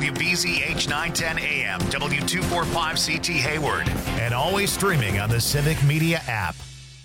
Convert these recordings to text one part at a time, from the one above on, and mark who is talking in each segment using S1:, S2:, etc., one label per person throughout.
S1: WBZH 910 AM, W245CT Hayward, and always streaming on the Civic Media app.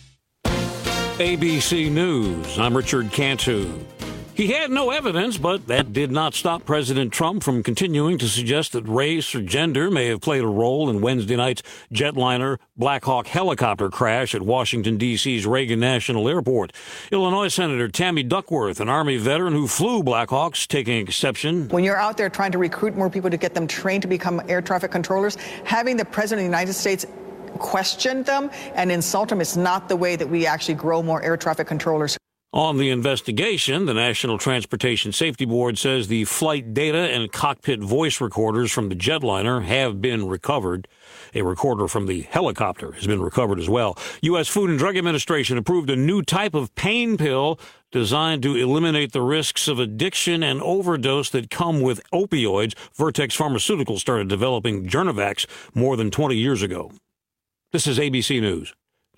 S2: ABC News, I'm Richard Cantu. He had no evidence, but that did not stop President Trump from continuing to suggest that race or gender may have played a role in Wednesday night's jetliner Black Hawk helicopter crash at Washington, D.C.'s Reagan National Airport. Illinois Senator Tammy Duckworth, an Army veteran who flew Black Hawks, taking exception.
S3: When you're out there trying to recruit more people to get them trained to become air traffic controllers, having the President of the United States question them and insult them is not the way that we actually grow more air traffic controllers.
S2: On the investigation, the National Transportation Safety Board says the flight data and cockpit voice recorders from the jetliner have been recovered. A recorder from the helicopter has been recovered as well. U.S. Food and Drug Administration approved a new type of pain pill designed to eliminate the risks of addiction and overdose that come with opioids. Vertex Pharmaceuticals started developing Journevax more than 20 years ago. This is ABC News.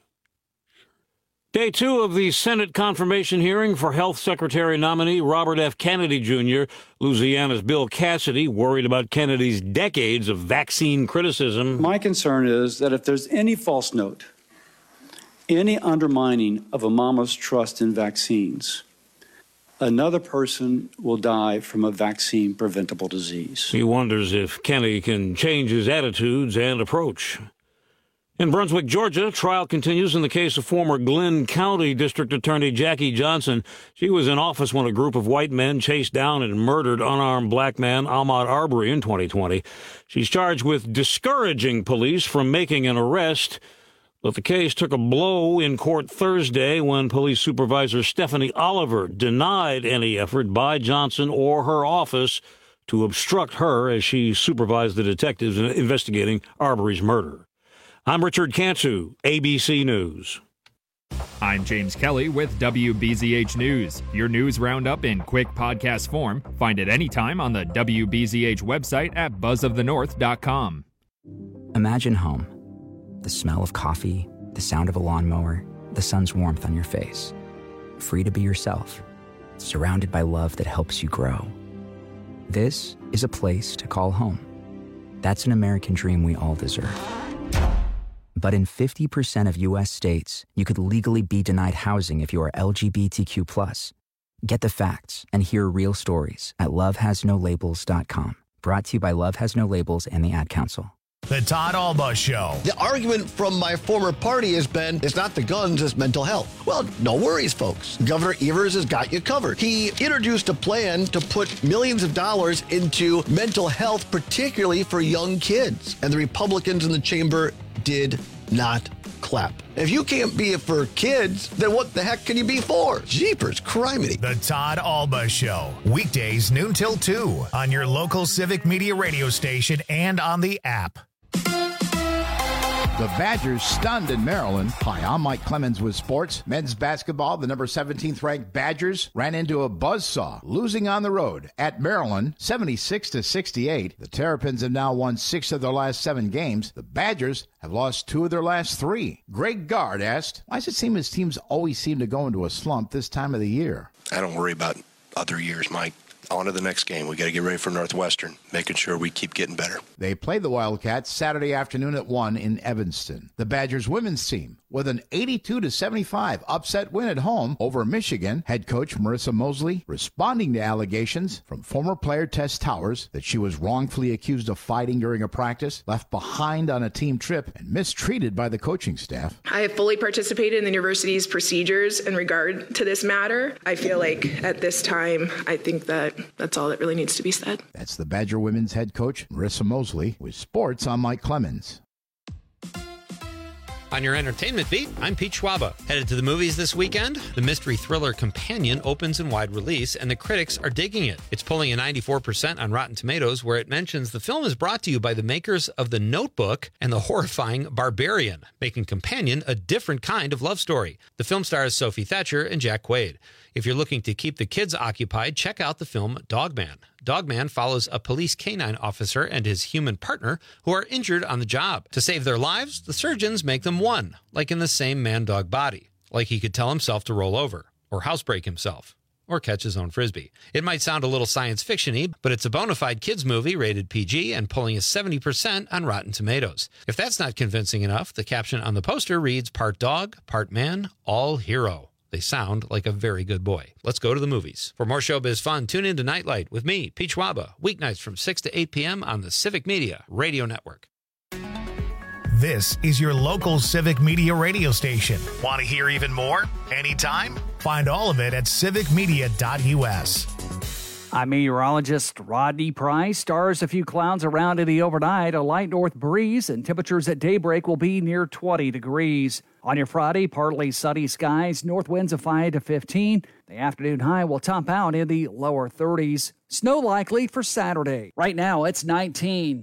S2: Day 2 of the Senate confirmation hearing for Health Secretary nominee Robert F. Kennedy Jr. Louisiana's Bill Cassidy worried about Kennedy's decades of vaccine criticism.
S4: My concern is that if there's any false note, any undermining of a mama's trust in vaccines, another person will die from a vaccine-preventable disease.
S2: He wonders if Kennedy can change his attitudes and approach. In Brunswick, Georgia, trial continues in the case of former Glenn County District Attorney Jackie Johnson. She was in office when a group of white men chased down and murdered unarmed black man Ahmaud Arbery in 2020. She's charged with discouraging police from making an arrest, but the case took a blow in court Thursday when police supervisor Stephanie Oliver denied any effort by Johnson or her office to obstruct her as she supervised the detectives investigating Arbery's murder. I'm Richard Cantu, ABC News.
S5: I'm James Kelly with WBZH News. Your news roundup in quick podcast form. Find it anytime on the WBZH website at buzzofthenorth.com.
S6: Imagine home. The smell of coffee, the sound of a lawnmower, the sun's warmth on your face. Free to be yourself. Surrounded by love that helps you grow. This is a place to call home. That's an American dream we all deserve. But in 50% of U.S. states, you could legally be denied housing if you are LGBTQ+. Get the facts and hear real stories at lovehasnolabels.com. Brought to you by Love Has No Labels and the Ad Council.
S1: The Todd Alba Show.
S7: The argument from my former party has been, it's not the guns, it's mental health. Well, no worries, folks. Governor Evers has got you covered. He introduced a plan to put millions of dollars into mental health, particularly for young kids. And the Republicans in the chamber did not clap. If you can't be it for kids, then what the heck can you be for? Jeepers, criminy.
S1: The Todd Alba Show. Weekdays noon till 2 on your local Civic Media radio station and on the app.
S8: The Badgers stunned in Maryland. Hi, I'm Mike Clemens with sports. Men's basketball, the number 17th ranked Badgers ran into a buzzsaw, losing on the road at Maryland, 76-68. The Terrapins have now won 6 of their last 7 games. The Badgers have lost 2 of their last 3. Greg Gard asked, why does it seem his teams always seem to go into a slump this time of the year?
S9: I don't worry about other years, Mike. On to the next game. We got to get ready for Northwestern, making sure we keep getting better.
S8: They played the Wildcats Saturday afternoon at 1 in Evanston. The Badgers women's team, with an 82-75 upset win at home over Michigan, head coach Marissa Mosley responding to allegations from former player Tess Towers that she was wrongfully accused of fighting during a practice, left behind on a team trip, and mistreated by the coaching staff.
S10: I have fully participated in the university's procedures in regard to this matter. I feel like at this time, I think that's all that really needs to be said.
S8: That's the Badger women's head coach, Marissa Mosley, with sports. I'm Mike Clemens.
S11: On your entertainment beat, I'm Pete Schwaba. Headed to the movies this weekend? The mystery thriller Companion opens in wide release, and the critics are digging it. It's pulling a 94% on Rotten Tomatoes, where it mentions the film is brought to you by the makers of The Notebook and the horrifying Barbarian, making Companion a different kind of love story. The film stars Sophie Thatcher and Jack Quaid. If you're looking to keep the kids occupied, check out the film Dogman. Dogman follows a police canine officer and his human partner who are injured on the job. To save their lives, the surgeons make them one, like in the same man-dog body, like he could tell himself to roll over, or housebreak himself, or catch his own Frisbee. It might sound a little science fiction-y, but it's a bona fide kids movie rated PG and pulling a 70% on Rotten Tomatoes. If that's not convincing enough, the caption on the poster reads, "Part dog, part man, all hero." They sound like a very good boy. Let's go to the movies. For more showbiz fun, tune in to Nightlight with me, Peach Waba, weeknights from 6 to 8 p.m. on the Civic Media Radio Network.
S1: This is your local Civic Media radio station. Want to hear even more? Anytime? Find all of it at civicmedia.us.
S12: I'm meteorologist Rodney Price. Stars, a few clouds around in the overnight, a light north breeze, and temperatures at daybreak will be near 20 degrees. On your Friday, partly sunny skies, north winds of 5 to 15. The afternoon high will top out in the lower 30s. Snow likely for Saturday. Right now, it's 19.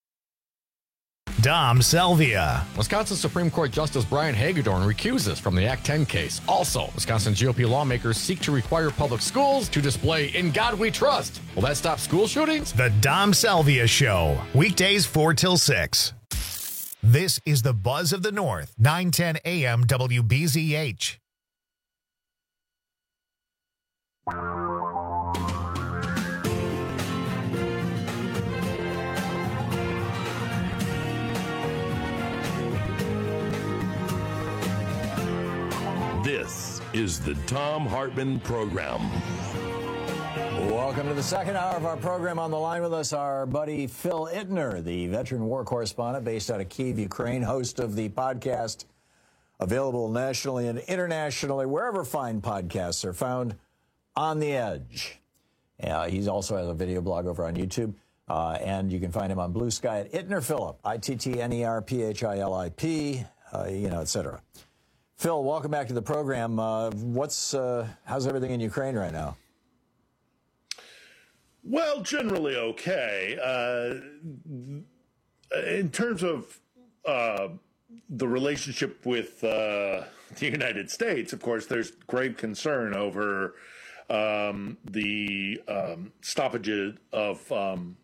S1: Dom Selvia.
S13: Wisconsin Supreme Court Justice Brian Hagedorn recuses from the Act 10 case. Also, Wisconsin GOP lawmakers seek to require public schools to display "In God We Trust." Will that stop school shootings?
S1: The Dom Selvia Show. Weekdays 4 till 6. This is the Buzz of the North, 910 AM WBZH.
S14: This is the Thom Hartmann Program.
S15: Welcome to the second hour of our program. On the line with us, our buddy Phil Ittner, the veteran war correspondent based out of Kyiv, Ukraine, host of the podcast, available nationally and internationally, wherever fine podcasts are found, On the Edge. He also has a video blog over on YouTube, and you can find him on Blue Sky at Ittner Philip, ITTNERPHILIP, et cetera. Phil, welcome back to the program. How's everything in Ukraine right now?
S16: Well, generally okay. In terms of the relationship with the United States, of course, there's grave concern over the stoppage of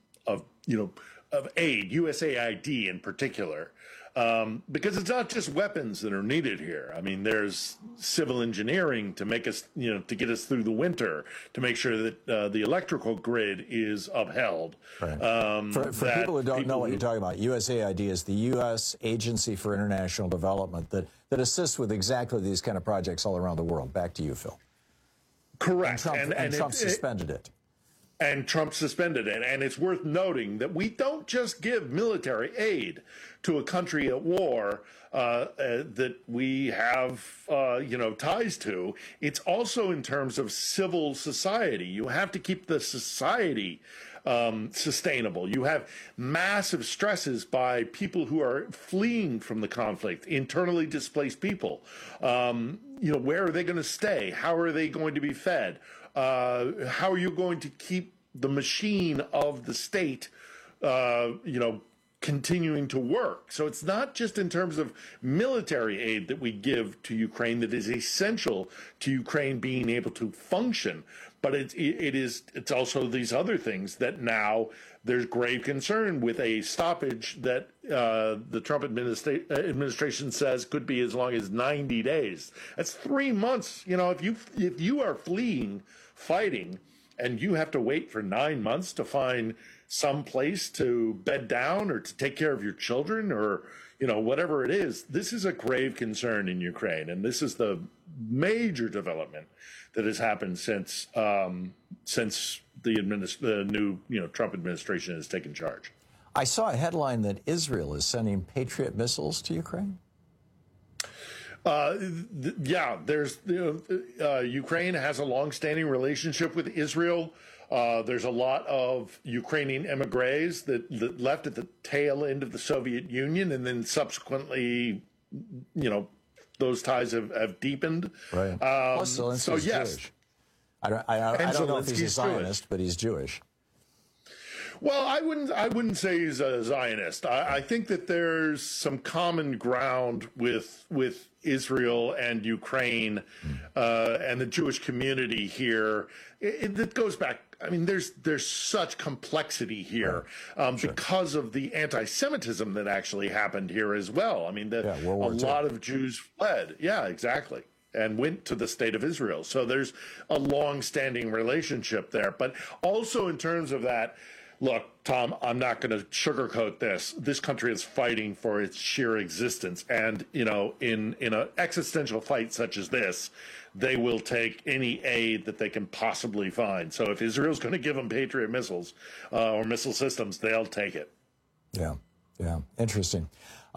S16: aid, USAID in particular. Because it's not just weapons that are needed here. I mean, there's civil engineering to make us, to get us through the winter, to make sure that the electrical grid is upheld.
S15: Right. For people who don't know what you're talking about, USAID is the U.S. Agency for International Development that assists with exactly these kind of projects all around the world. Back to you, Phil.
S16: Correct.
S15: And Trump suspended it.
S16: And Trump suspended it. And it's worth noting that we don't just give military aid to a country at war that we have, ties to. It's also in terms of civil society. You have to keep the society sustainable. You have massive stresses by people who are fleeing from the conflict, internally displaced people. Where are they going to stay? How are they going to be fed? How are you going to keep the machine of the state, continuing to work? So it's not just in terms of military aid that we give to Ukraine that is essential to Ukraine being able to function, but it's also these other things that now there's grave concern with a stoppage that the Trump administration says could be as long as 90 days. That's 3 months. If you are fleeing, fighting, and you have to wait for 9 months to find some place to bed down or to take care of your children or, whatever it is, this is a grave concern in Ukraine. And this is the major development that has happened since the new Trump administration has taken charge.
S15: I saw a headline that Israel is sending Patriot missiles to Ukraine.
S16: Ukraine has a long-standing relationship with Israel. There's a lot of Ukrainian emigres that left at the tail end of the Soviet Union, and then subsequently, those ties have deepened.
S15: Right. Plus, Zelensky's Jewish. I don't know if he's a Zionist, but he's Jewish.
S16: Well, I wouldn't say he's a Zionist. I think that there's some common ground with Israel and Ukraine and the Jewish community here. It goes back. I mean, there's such complexity here because of the anti-Semitism that actually happened here as well. I mean, a lot of Jews fled. Yeah, exactly. and went to the state of Israel. So there's a long-standing relationship there. But also in terms of that, look, Tom, I'm not going to sugarcoat this. This country is fighting for its sheer existence. And, you know, in an existential fight such as this, they will take any aid that they can possibly find. So if Israel's going to give them Patriot missiles or missile systems, they'll take it.
S15: Yeah. Interesting.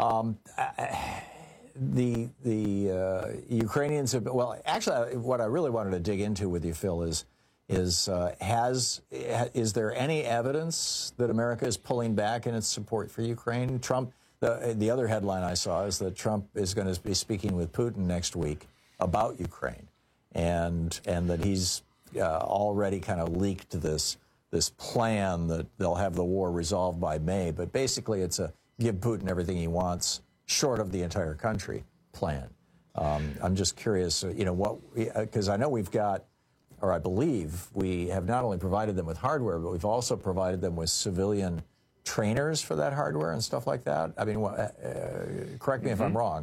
S15: The Ukrainians have, well, actually, what I really wanted to dig into with you, Phil, is there any evidence that America is pulling back in its support for Ukraine? Trump, the other headline I saw is that Trump is going to be speaking with Putin next week about Ukraine, and that he's already kind of leaked this plan that they'll have the war resolved by May. But basically, it's a give Putin everything he wants, short of the entire country plan. I'm just curious, because I know we've got, or I believe we have not only provided them with hardware, but we've also provided them with civilian trainers for that hardware and stuff like that. I mean, correct me if I'm wrong.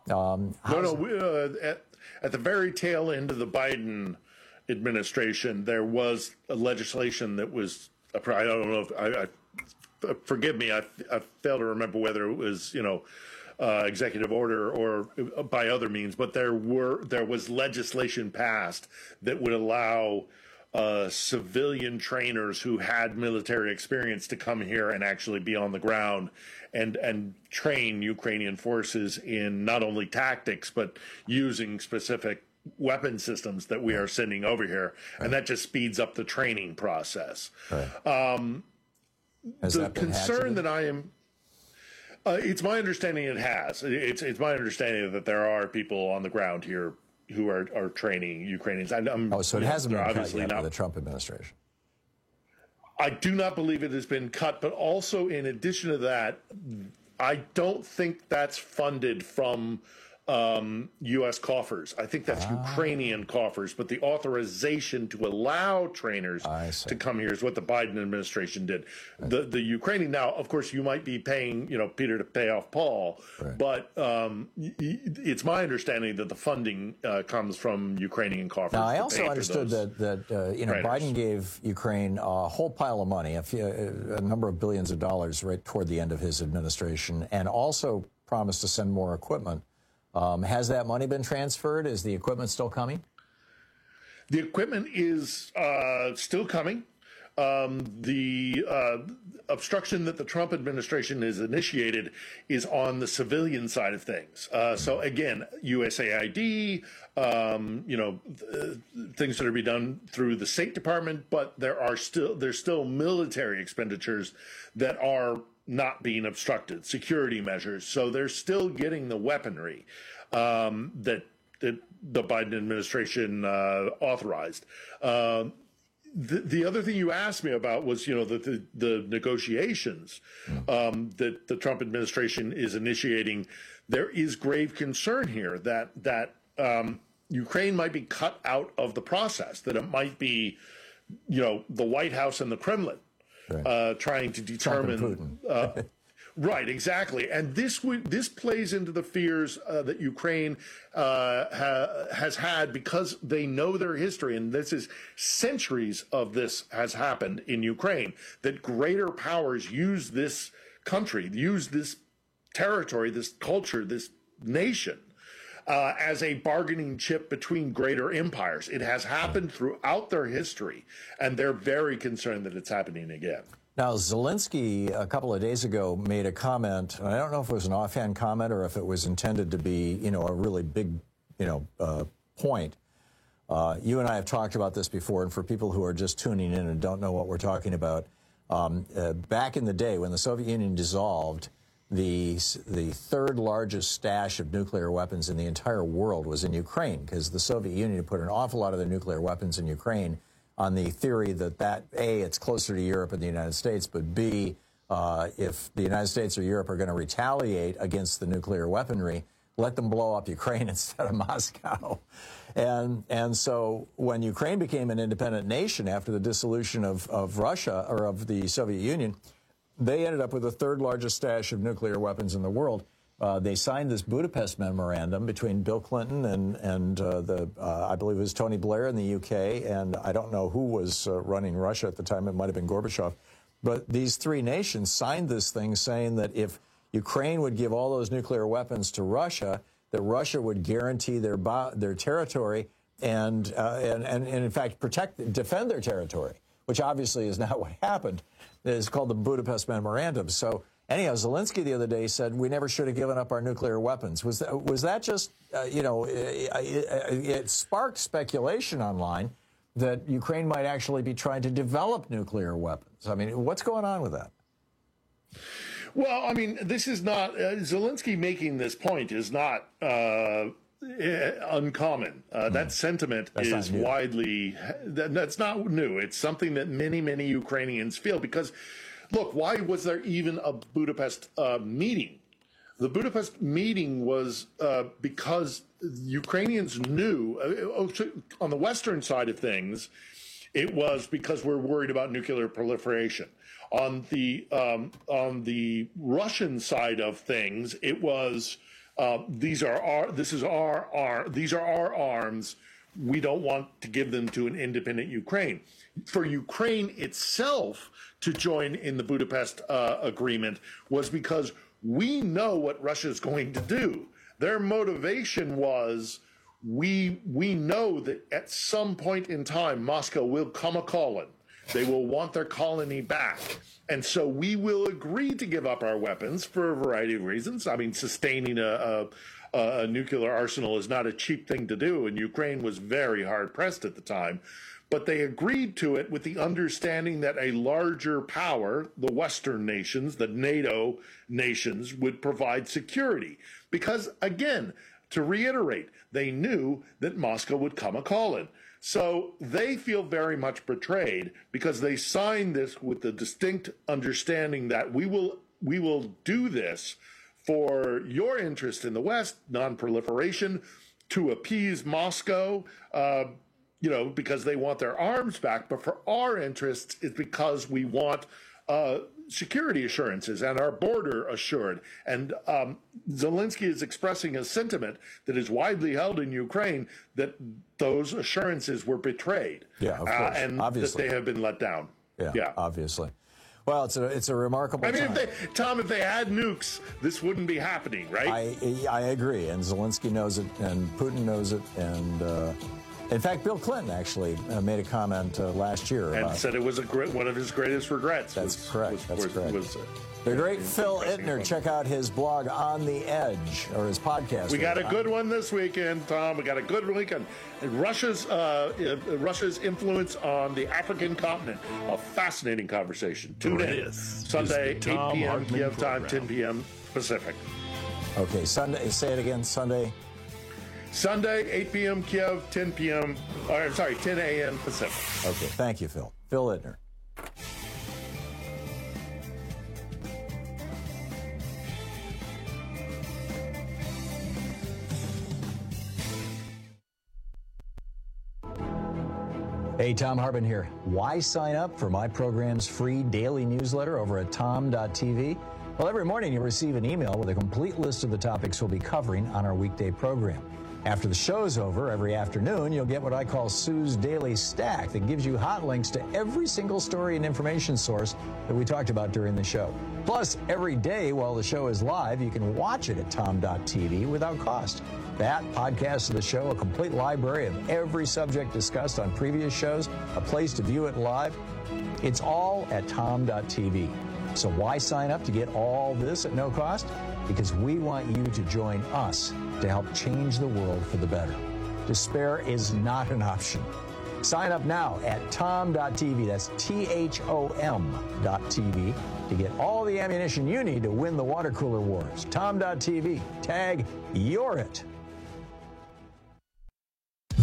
S16: At the very tail end of the Biden administration, there was a legislation that was, I don't know if forgive me, I fail to remember whether it was, executive order or by other means, but there was legislation passed that would allow civilian trainers who had military experience to come here and actually be on the ground and train Ukrainian forces in not only tactics, but using specific weapon systems that we are sending over here. And that just speeds up the training process. The concern that I am, it's my understanding it has. It's my understanding that there are people on the ground here who are training Ukrainians.
S15: So it hasn't been cut yet by the Trump administration.
S16: I do not believe it has been cut, but also in addition to that, I don't think that's funded from U.S. coffers. I think that's Ukrainian coffers, but the authorization to allow trainers to come here is what the Biden administration did. The Ukrainian, now, of course, you might be paying, Peter to pay off Paul, but it's my understanding that the funding comes from Ukrainian coffers.
S15: Now, I also understood that Biden gave Ukraine a whole pile of money, a number of billions of dollars right toward the end of his administration, and also promised to send more equipment. Has that money been transferred? Is the equipment still coming?
S16: The equipment is still coming. The obstruction that the Trump administration has initiated is on the civilian side of things. So again, USAID, things that are being done through the State Department, but there's still military expenditures that are not being obstructed, security measures. So they're still getting the weaponry that the Biden administration authorized. The other thing you asked me about was, the negotiations that the Trump administration is initiating. There is grave concern here that Ukraine might be cut out of the process, that it might be, the White House and the Kremlin trying to determine. Right, exactly. And this plays into the fears that Ukraine has had, because they know their history, and this is centuries of this has happened in Ukraine, that greater powers use this country, use this territory, this culture, this nation as a bargaining chip between greater empires. It has happened throughout their history, and they're very concerned that it's happening again.
S15: Now, Zelensky, a couple of days ago, made a comment, and I don't know if it was an offhand comment or if it was intended to be, a really big, point. You and I have talked about this before, and for people who are just tuning in and don't know what we're talking about, back in the day when the Soviet Union dissolved, the third largest stash of nuclear weapons in the entire world was in Ukraine, because the Soviet Union put an awful lot of their nuclear weapons in Ukraine on the theory that A, it's closer to Europe and the United States, but B, if the United States or Europe are going to retaliate against the nuclear weaponry, let them blow up Ukraine instead of Moscow. And so when Ukraine became an independent nation after the dissolution of Russia, or of the Soviet Union, they ended up with the third largest stash of nuclear weapons in the world. They signed this Budapest memorandum between Bill Clinton and I believe it was Tony Blair in the UK, and I don't know who was running Russia at the time. It might have been Gorbachev. But these three nations signed this thing saying that if Ukraine would give all those nuclear weapons to Russia, that Russia would guarantee their territory and in fact defend their territory, which obviously is not what happened. It's called the Budapest Memorandum. So anyhow, Zelensky the other day said we never should have given up our nuclear weapons. Was that just it sparked speculation online that Ukraine might actually be trying to develop nuclear weapons. I mean, what's going on with that?
S16: Well, I mean, this is not Zelensky making this point is not uncommon. That sentiment is widely. That's not new. It's something that many Ukrainians feel because, look, why was there even a Budapest meeting? The Budapest meeting was because Ukrainians knew on the Western side of things, it was because we're worried about nuclear proliferation. On the Russian side of things, it was these are our arms. We don't want to give them to an independent Ukraine. For Ukraine itself to join in the Budapest agreement was because we know what Russia is going to do. Their motivation was we know that at some point in time Moscow will come a-calling. They will want their colony back. And so we will agree to give up our weapons for a variety of reasons. I mean, sustaining a nuclear arsenal is not a cheap thing to do, and Ukraine was very hard-pressed at the time. But they agreed to it with the understanding that a larger power, the Western nations, the NATO nations, would provide security. Because, again, to reiterate, they knew that Moscow would come a-calling. So they feel very much betrayed because they signed this with the distinct understanding that we will do this for your interest in the West, non-proliferation, to appease Moscow, because they want their arms back. But for our interests, it's because we want security assurances and our border assured. And Zelensky is expressing a sentiment that is widely held in Ukraine that those assurances were betrayed.
S15: Yeah, of course.
S16: And
S15: obviously.
S16: That they have been let down.
S15: Yeah, obviously. Well, it's a remarkable time.
S16: If they had nukes, this wouldn't be happening, right?
S15: I agree, and Zelensky knows it, and Putin knows it, and in fact, Bill Clinton actually made a comment last year
S16: and said it was one of his greatest regrets.
S15: That's correct. The great Phil Ittner. Check out his blog On the Edge, or his podcast.
S16: We got a good one this weekend, Tom. We got a good weekend. Russia's influence on the African continent. A fascinating conversation. Tune in Sunday, 8 p.m. Kiev time, 10 p.m. Pacific.
S15: Okay, Sunday. Say it again. Sunday,
S16: 8 p.m. Kiev, 10 p.m. 10 a.m. Pacific.
S15: Okay, thank you, Phil. Phil Ittner. Hey, Tom Hartman here. Why sign up for my program's free daily newsletter over at tom.tv? Well, every morning you'll receive an email with a complete list of the topics we'll be covering on our weekday program. After the show's over, every afternoon, you'll get what I call Sue's Daily Stack that gives you hot links to every single story and information source that we talked about during the show. Plus, every day while the show is live, you can watch it at tom.tv without cost. That, podcasts of the show, a complete library of every subject discussed on previous shows, a place to view it live. It's all at tom.tv. So why sign up to get all this at no cost? Because we want you to join us to help change the world for the better. Despair is not an option. Sign up now at tom.tv, that's THOM.tv, to get all the ammunition you need to win the water cooler wars. Tom.tv, tag You're It.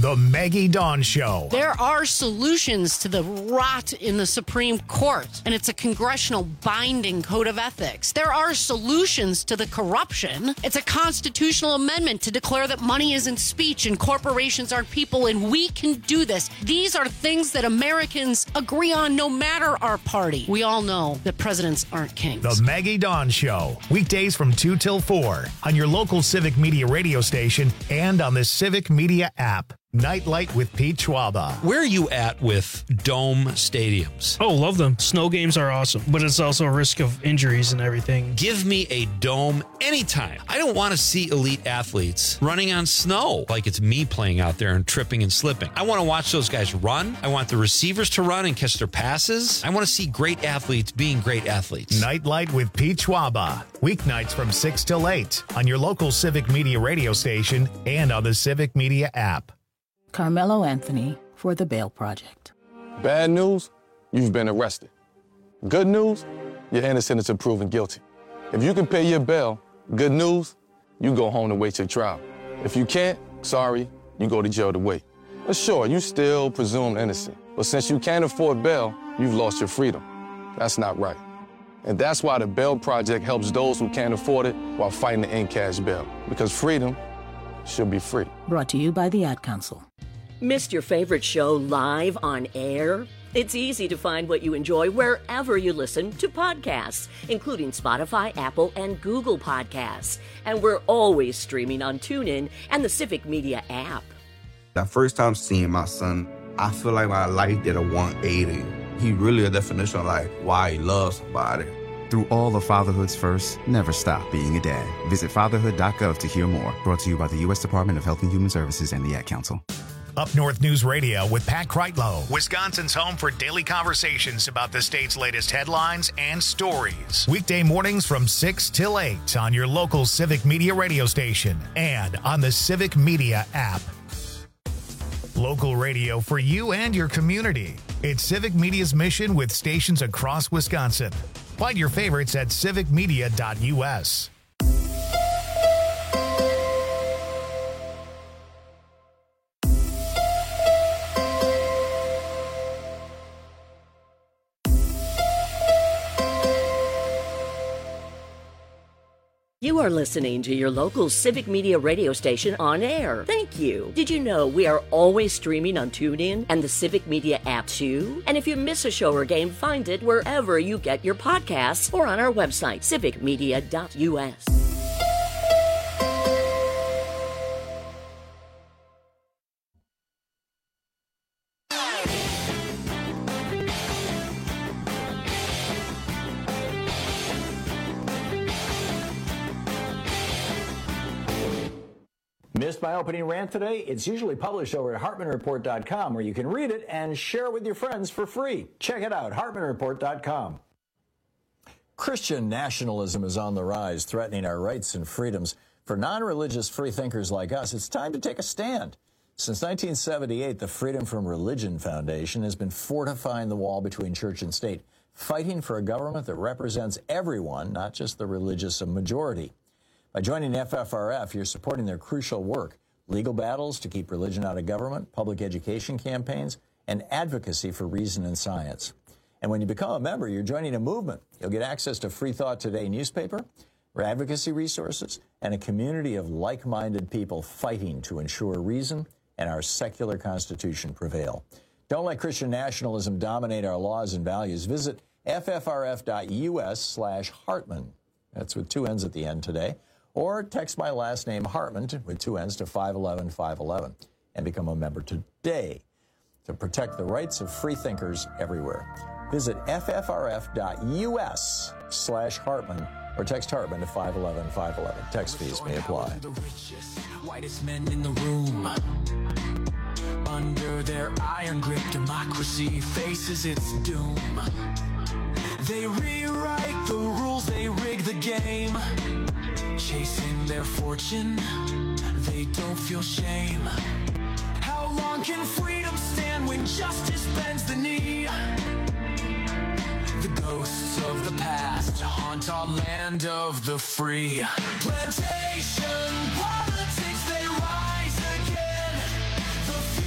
S1: The Maggie Dawn Show.
S17: There are solutions to the rot in the Supreme Court, and it's a congressional binding code of ethics. There are solutions to the corruption. It's a constitutional amendment to declare that money isn't speech and corporations aren't people, and we can do this. These are things that Americans agree on no matter our party. We all know that presidents aren't kings.
S1: The Maggie Dawn Show. Weekdays from 2 till 4 on your local Civic Media radio station and on the Civic Media app. Nightlight with Pete Schwaba.
S11: Where are you at with dome stadiums?
S18: Oh, love them. Snow games are awesome, but it's also a risk of injuries and everything.
S11: Give me a dome anytime. I don't want to see elite athletes running on snow like it's me playing out there and tripping and slipping. I want to watch those guys run. I want the receivers to run and catch their passes. I want to see great athletes being great athletes.
S1: Nightlight with Pete Schwaba. Weeknights from 6 till 8 on your local Civic Media radio station and on the Civic Media app.
S19: Carmelo Anthony for the Bail Project.
S20: Bad news, you've been arrested. Good news, you're innocent until proven guilty. If you can pay your bail, good news, you go home to wait your trial. If you can't, sorry, you go to jail to wait. But sure, you still presumed innocent. But since you can't afford bail, you've lost your freedom. That's not right. And that's why the Bail Project helps those who can't afford it while fighting to end cash bail. Because freedom should be free.
S19: Brought to you by the Ad Council.
S21: Missed your favorite show live on air? It's easy to find what you enjoy wherever you listen to podcasts, including Spotify, Apple, and Google Podcasts. And we're always streaming on TuneIn and the Civic Media app.
S22: The first time seeing my son, I feel like my life did a 180. He really a definition of like why he loves somebody.
S23: Through all of fatherhood's first, never stop being a dad. Visit fatherhood.gov to hear more. Brought to you by the U.S. Department of Health and Human Services and the Ad Council.
S1: Up North News Radio with Pat Kreitlow, Wisconsin's home for daily conversations about the state's latest headlines and stories. Weekday mornings from 6 till 8 on your local Civic Media radio station and on the Civic Media app. Local radio for you and your community. It's Civic Media's mission with stations across Wisconsin. Find your favorites at civicmedia.us.
S21: You are listening to your local Civic Media radio station on air. Thank you. Did you know we are always streaming on TuneIn and the Civic Media app too? And if you miss a show or game, find it wherever you get your podcasts or on our website, civicmedia.us.
S15: Missed my opening rant today? It's usually published over at HartmanReport.com, where you can read it and share it with your friends for free. Check it out, HartmanReport.com. Christian nationalism is on the rise, threatening our rights and freedoms. For non-religious freethinkers like us, it's time to take a stand. Since 1978, the Freedom from Religion Foundation has been fortifying the wall between church and state, fighting for a government that represents everyone, not just the religious majority. By joining FFRF, you're supporting their crucial work, legal battles to keep religion out of government, public education campaigns, and advocacy for reason and science. And when you become a member, you're joining a movement. You'll get access to Free Thought Today newspaper, advocacy resources, and a community of like-minded people fighting to ensure reason and our secular constitution prevail. Don't let Christian nationalism dominate our laws and values. Visit ffrf.us/Hartman. That's with 2 N's at the end today. Or text my last name, Hartman, with 2 N's to 511-511 and become a member today to protect the rights of freethinkers everywhere. Visit ffrf.us/Hartman or text Hartman to 511-511. Text fees may apply.
S24: The richest, whitest men in the room. Under their iron grip, democracy faces its doom. They rewrite the rules, they rig the game. Chasing their fortune, they don't feel shame. How long can freedom stand when justice bends the knee? The ghosts of the past haunt our land of the free. Plantation politics, they rise again. The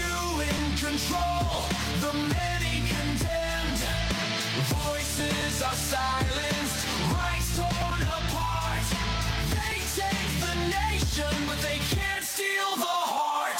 S24: control. The many condemned, voices are silenced, rights torn apart. They take the nation, but they can't steal the heart.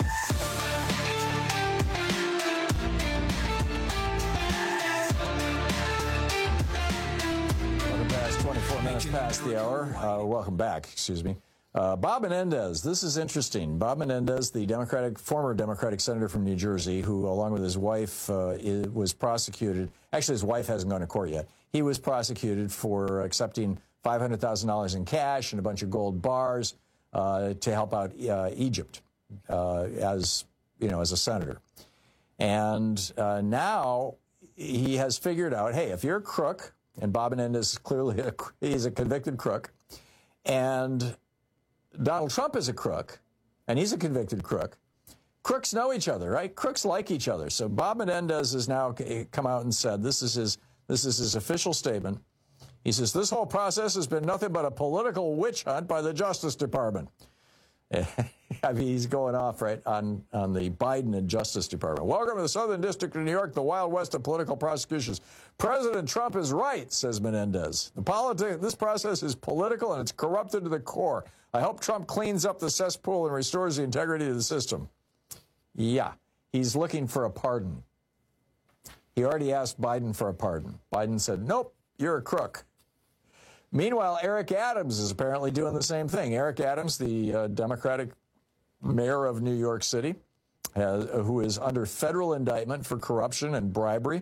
S15: 24 minutes past the hour. Welcome back, excuse me. Bob Menendez, this is interesting. Bob Menendez, the former Democratic senator from New Jersey, who, along with his wife, was prosecuted. Actually, his wife hasn't gone to court yet. He was prosecuted for accepting $500,000 in cash and a bunch of gold bars to help out Egypt as a senator. And now he has figured out, hey, if you're a crook, and Bob Menendez is clearly he's a convicted crook, and Donald Trump is a crook, and he's a convicted crook. Crooks know each other, right? Crooks like each other. So Bob Menendez has now come out and said, this is his official statement. He says, this whole process has been nothing but a political witch hunt by the Justice Department. I mean, he's going off right on the Biden and Justice Department. Welcome to the Southern District of New York, the Wild West of political prosecutions. President Trump is right, says Menendez. This process is political and it's corrupted to the core. I hope Trump cleans up the cesspool and restores the integrity of the system. Yeah, he's looking for a pardon. He already asked Biden for a pardon. Biden said, nope, you're a crook. Meanwhile, Eric Adams is apparently doing the same thing. Eric Adams, the Democratic mayor of New York City, who is under federal indictment for corruption and bribery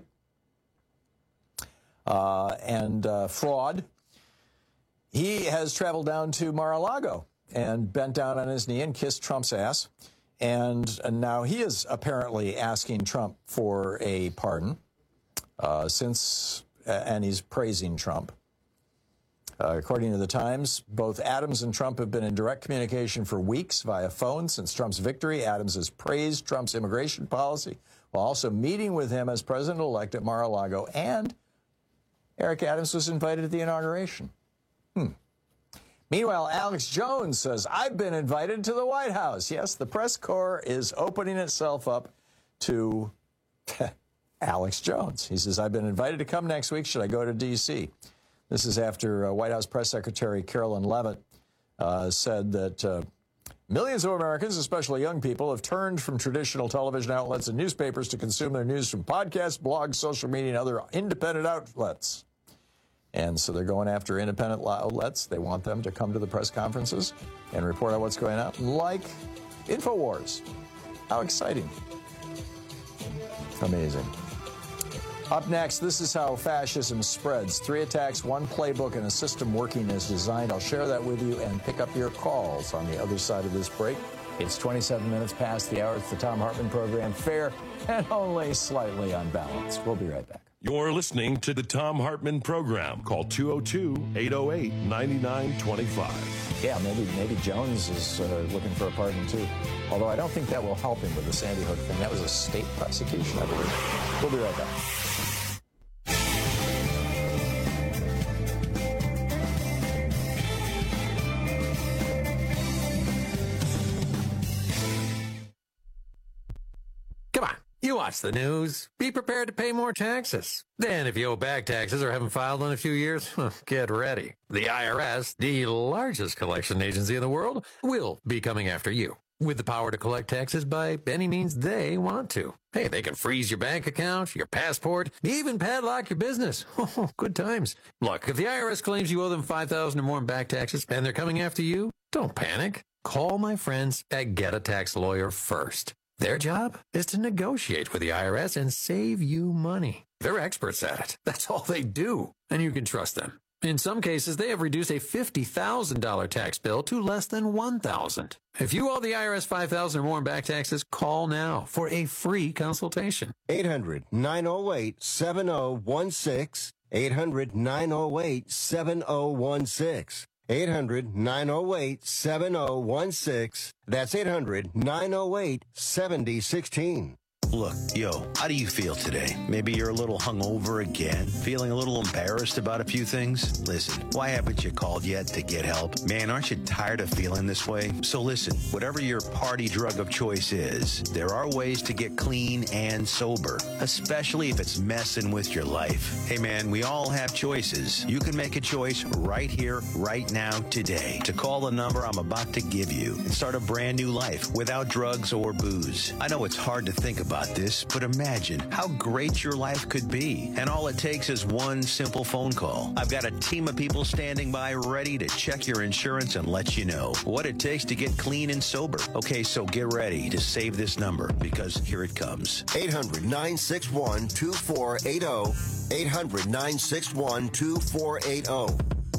S15: and fraud, he has traveled down to Mar-a-Lago and bent down on his knee and kissed Trump's ass. And now he is apparently asking Trump for a pardon and he's praising Trump. According to the Times, both Adams and Trump have been in direct communication for weeks via phone since Trump's victory. Adams has praised Trump's immigration policy while also meeting with him as president-elect at Mar-a-Lago, and Eric Adams was invited to the inauguration. Meanwhile, Alex Jones says, I've been invited to the White House. Yes, the press corps is opening itself up to Alex Jones. He says, I've been invited to come next week. Should I go to D.C.? This is after White House Press Secretary Carolyn Leavitt said that millions of Americans, especially young people, have turned from traditional television outlets and newspapers to consume their news from podcasts, blogs, social media, and other independent outlets. And so they're going after independent outlets. They want them to come to the press conferences and report on what's going on, like InfoWars. How exciting. Amazing. Up next, this is how fascism spreads. 3 attacks, 1 playbook, and a system working as designed. I'll share that with you and pick up your calls on the other side of this break. It's 27 minutes past the hour. It's the Thom Hartmann program, fair and only slightly unbalanced. We'll be right back.
S14: You're listening to the Thom Hartmann program. Call 202-808-9925.
S15: Yeah, maybe Jones is looking for a pardon, too. Although I don't think that will help him with the Sandy Hook thing. That was a state prosecution, I believe. We'll be right back.
S2: You watch the news. Be prepared to pay more taxes. Then if you owe back taxes or haven't filed in a few years, get ready. The IRS, the largest collection agency in the world, will be coming after you with the power to collect taxes by any means they want to. Hey, they can freeze your bank account, your passport, even padlock your business. Good times. Look, if the IRS claims you owe them $5,000 or more in back taxes and they're coming after you, don't panic. Call my friends at Get a Tax Lawyer first. Their job is to negotiate with the IRS and save you money. They're experts at it. That's all they do, and you can trust them. In some cases, they have reduced a $50,000 tax bill to less than $1,000. If you owe the IRS $5,000 or more in back taxes, call now for a free consultation.
S3: 800-908-7016. 800-908-7016. 800-908-7016. That's 800-908-7016.
S4: Look, how do you feel today? Maybe you're a little hungover again? Feeling a little embarrassed about a few things? Listen, why haven't you called yet to get help? Man, aren't you tired of feeling this way? So listen, whatever your party drug of choice is, there are ways to get clean and sober, especially if it's messing with your life. Hey man, we all have choices. You can make a choice right here, right now, today, to call the number I'm about to give you and start a brand new life without drugs or booze. I know it's hard to think about this, but imagine how great your life could be. And all it takes is one simple phone call. I've got a team of people standing by ready to check your insurance and let you know what it takes to get clean and sober. Okay, so get ready to save this number because here it comes.
S3: 800-961-2480. 800-961-2480.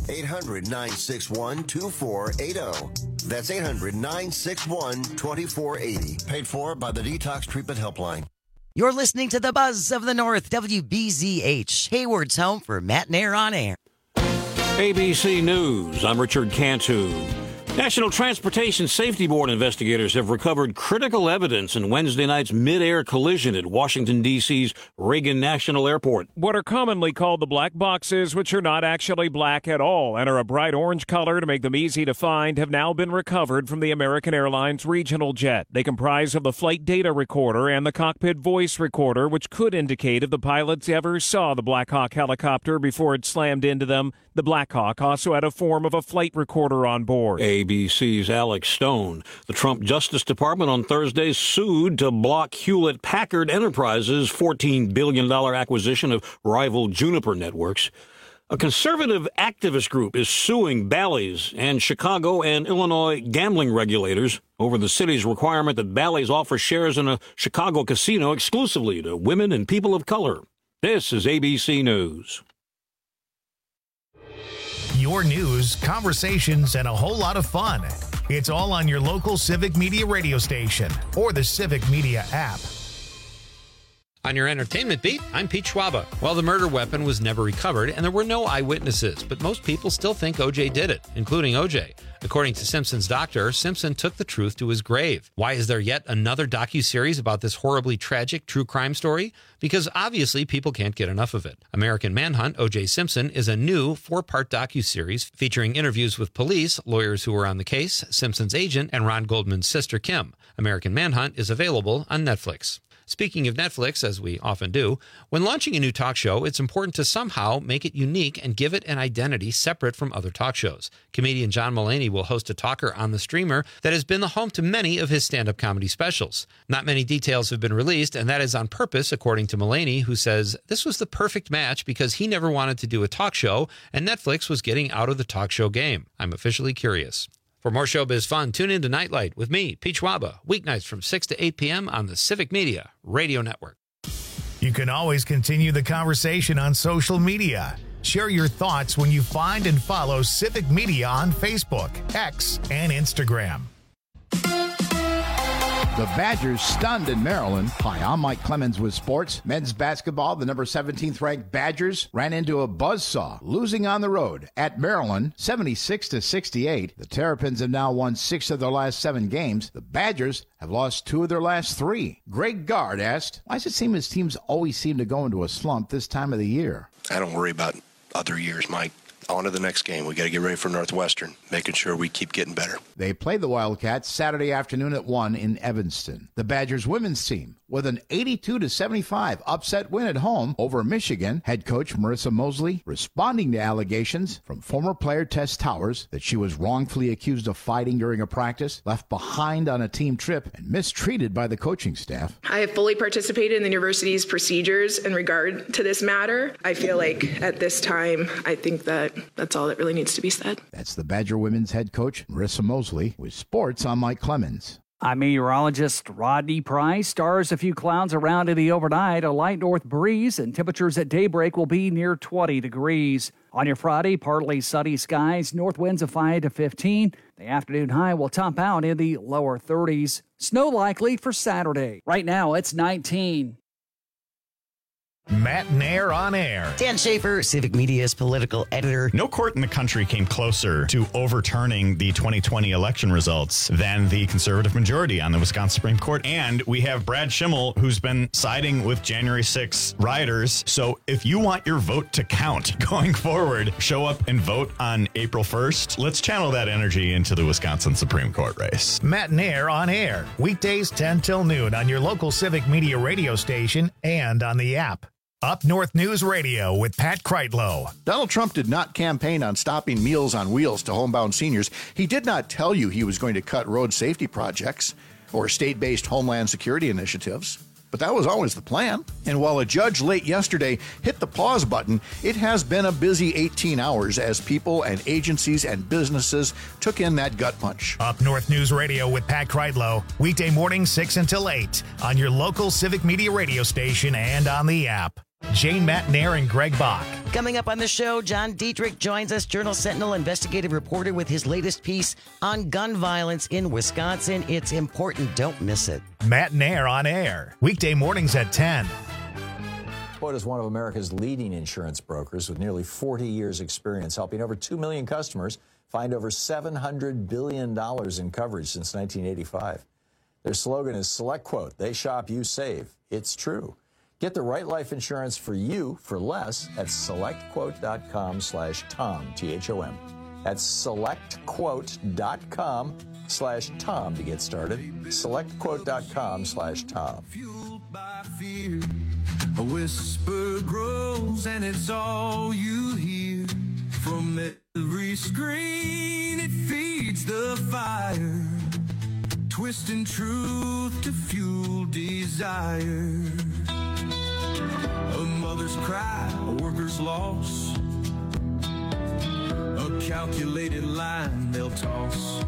S3: 800-961-2480. That's 800-961-2480. Paid for by the Detox Treatment Helpline.
S5: You're listening to the Buzz of the North, WBZH, Hayward's home for Matt and Air on Air.
S6: ABC News, I'm Richard Cantu. National Transportation Safety Board investigators have recovered critical evidence in Wednesday night's mid-air collision at Washington, D.C.'s Reagan National Airport.
S7: What are commonly called the black boxes, which are not actually black at all and are a bright orange color to make them easy to find, have now been recovered from the American Airlines regional jet. They comprise of the flight data recorder and the cockpit voice recorder, which could indicate if the pilots ever saw the Black Hawk helicopter before it slammed into them. The Black Hawk also had a form of a flight recorder on board.
S6: ABC's Alex Stone. The Trump Justice Department on Thursday sued to block Hewlett-Packard Enterprises' $14 billion acquisition of rival Juniper Networks. A conservative activist group is suing Bally's and Chicago and Illinois gambling regulators over the city's requirement that Bally's offer shares in a Chicago casino exclusively to women and people of color. This is ABC News.
S1: Your news, conversations, and a whole lot of fun. It's all on your local Civic Media radio station or the Civic Media app.
S11: On your entertainment beat, I'm Pete Schwaba. Well, the murder weapon was never recovered, and there were no eyewitnesses, but most people still think O.J. did it, including O.J. According to Simpson's doctor, Simpson took the truth to his grave. Why is there yet another docuseries about this horribly tragic true crime story? Because obviously people can't get enough of it. American Manhunt, O.J. Simpson, is a new 4-part docuseries featuring interviews with police, lawyers who were on the case, Simpson's agent, and Ron Goldman's sister, Kim. American Manhunt is available on Netflix. Speaking of Netflix, as we often do, when launching a new talk show, it's important to somehow make it unique and give it an identity separate from other talk shows. Comedian John Mulaney will host a talker on the streamer that has been the home to many of his stand-up comedy specials. Not many details have been released, and that is on purpose, according to Mulaney, who says this was the perfect match because he never wanted to do a talk show, and Netflix was getting out of the talk show game. I'm officially curious. For more showbiz fun, tune in to Nightlight with me, Pete Schwaba, weeknights from 6 to 8 p.m. on the Civic Media Radio Network.
S1: You can always continue the conversation on social media. Share your thoughts when you find and follow Civic Media on Facebook, X, and Instagram.
S8: The Badgers stunned in Maryland. Hi, I'm Mike Clemens with sports. Men's basketball, the number 17th ranked Badgers ran into a buzzsaw, losing on the road at Maryland, 76-68. The Terrapins have now won 6 of their last 7 games. The Badgers have lost 2 of their last 3. Greg Gard asked, why does it seem his teams always seem to go into a slump this time of the year?
S9: I don't worry about other years, Mike. On to the next game. We got to get ready for Northwestern, making sure we keep getting better.
S8: They play the Wildcats Saturday afternoon at 1 in Evanston. The Badgers women's team, with an 82-75 upset win at home over Michigan, head coach Marissa Mosley responding to allegations from former player Tess Towers that she was wrongfully accused of fighting during a practice, left behind on a team trip, and mistreated by the coaching staff.
S10: I have fully participated in the university's procedures in regard to this matter. I feel like at this time, I think that's all that really needs to be said.
S8: That's the Badger women's head coach Marissa Mosley with sports. I'm Mike Clemens.
S12: I'm meteorologist Rodney Price. Stars, a few clouds around in the overnight, a light north breeze, and temperatures at daybreak will be near 20 degrees. On your Friday, partly sunny skies, north winds of 5 to 15. The afternoon high will top out in the lower 30s. Snow likely for Saturday. Right now, it's 19.
S1: Matt Nair on air.
S5: Dan Schaefer, Civic Media's political editor.
S13: No court in the country came closer to overturning the 2020 election results than the conservative majority on the Wisconsin Supreme Court. And we have Brad Schimmel, who's been siding with January 6 rioters. So if you want your vote to count going forward, show up and vote on April 1st. Let's channel that energy into the Wisconsin Supreme Court race.
S1: Matt Nair on air. Weekdays 10 till noon on your local Civic Media radio station and on the app. Up North News Radio with Pat Kreitlow.
S8: Donald Trump did not campaign on stopping Meals on Wheels to homebound seniors. He did not tell you he was going to cut road safety projects or state-based homeland security initiatives. But that was always the plan. And while a judge late yesterday hit the pause button, it has been a busy 18 hours as people and agencies and businesses took in that gut punch.
S1: Up North News Radio with Pat Kreitlow. Weekday mornings 6 until 8 on your local Civic Media radio station and on the app. Jane, Matt Nair, and Greg Bach.
S5: Coming up on the show, John Dietrich joins us, Journal Sentinel investigative reporter, with his latest piece on gun violence in Wisconsin. It's important. Don't miss it.
S1: Matt Nair on air. Weekday mornings at 10.
S15: Quote is one of America's leading insurance brokers with nearly 40 years experience, helping over 2 million customers find over $700 billion in coverage since 1985. Their slogan is Select Quote. They shop, you save. It's true. Get the right life insurance for you for less at selectquote.com/Tom, T-H-O-M. That's selectquote.com/Tom to get started. Selectquote.com/Tom.
S24: Fueled by fear, a whisper grows and it's all you hear. From every screen it feeds the fire, twisting truth to fuel desire. A mother's cry, a worker's loss, a calculated line they'll toss.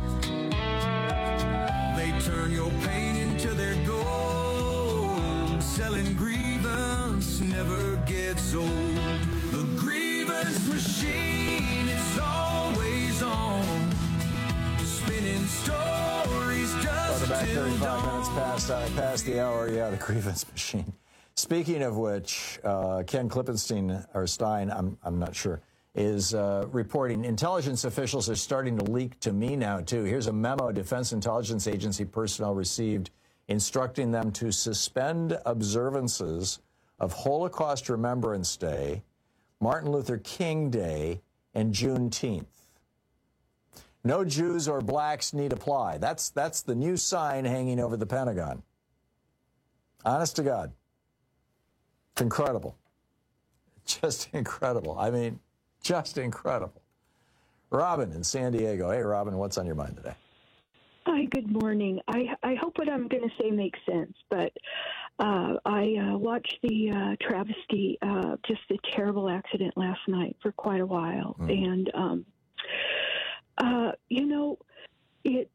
S24: They turn your pain into their gold. Selling grievance never gets old. The grievance machine is always on, spinning stories just
S15: Welcome back,
S24: till
S15: 35
S24: dawn.
S15: minutes past the hour. Yeah, the grievance machine. Speaking of which, Ken Klippenstein, or Stein, I'm not sure, is reporting intelligence officials are starting to leak to me now, too. Here's a memo Defense Intelligence Agency personnel received instructing them to suspend observances of Holocaust Remembrance Day, Martin Luther King Day, and Juneteenth. No Jews or blacks need apply. That's the new sign hanging over the Pentagon. Honest to God. It's incredible. Just incredible. I mean, just incredible. Robin in San Diego. Hey, Robin, what's on your mind today?
S16: Hi, good morning. I hope what I'm going to say makes sense, but I watched the travesty, just the terrible accident last night for quite a while. And, you know, it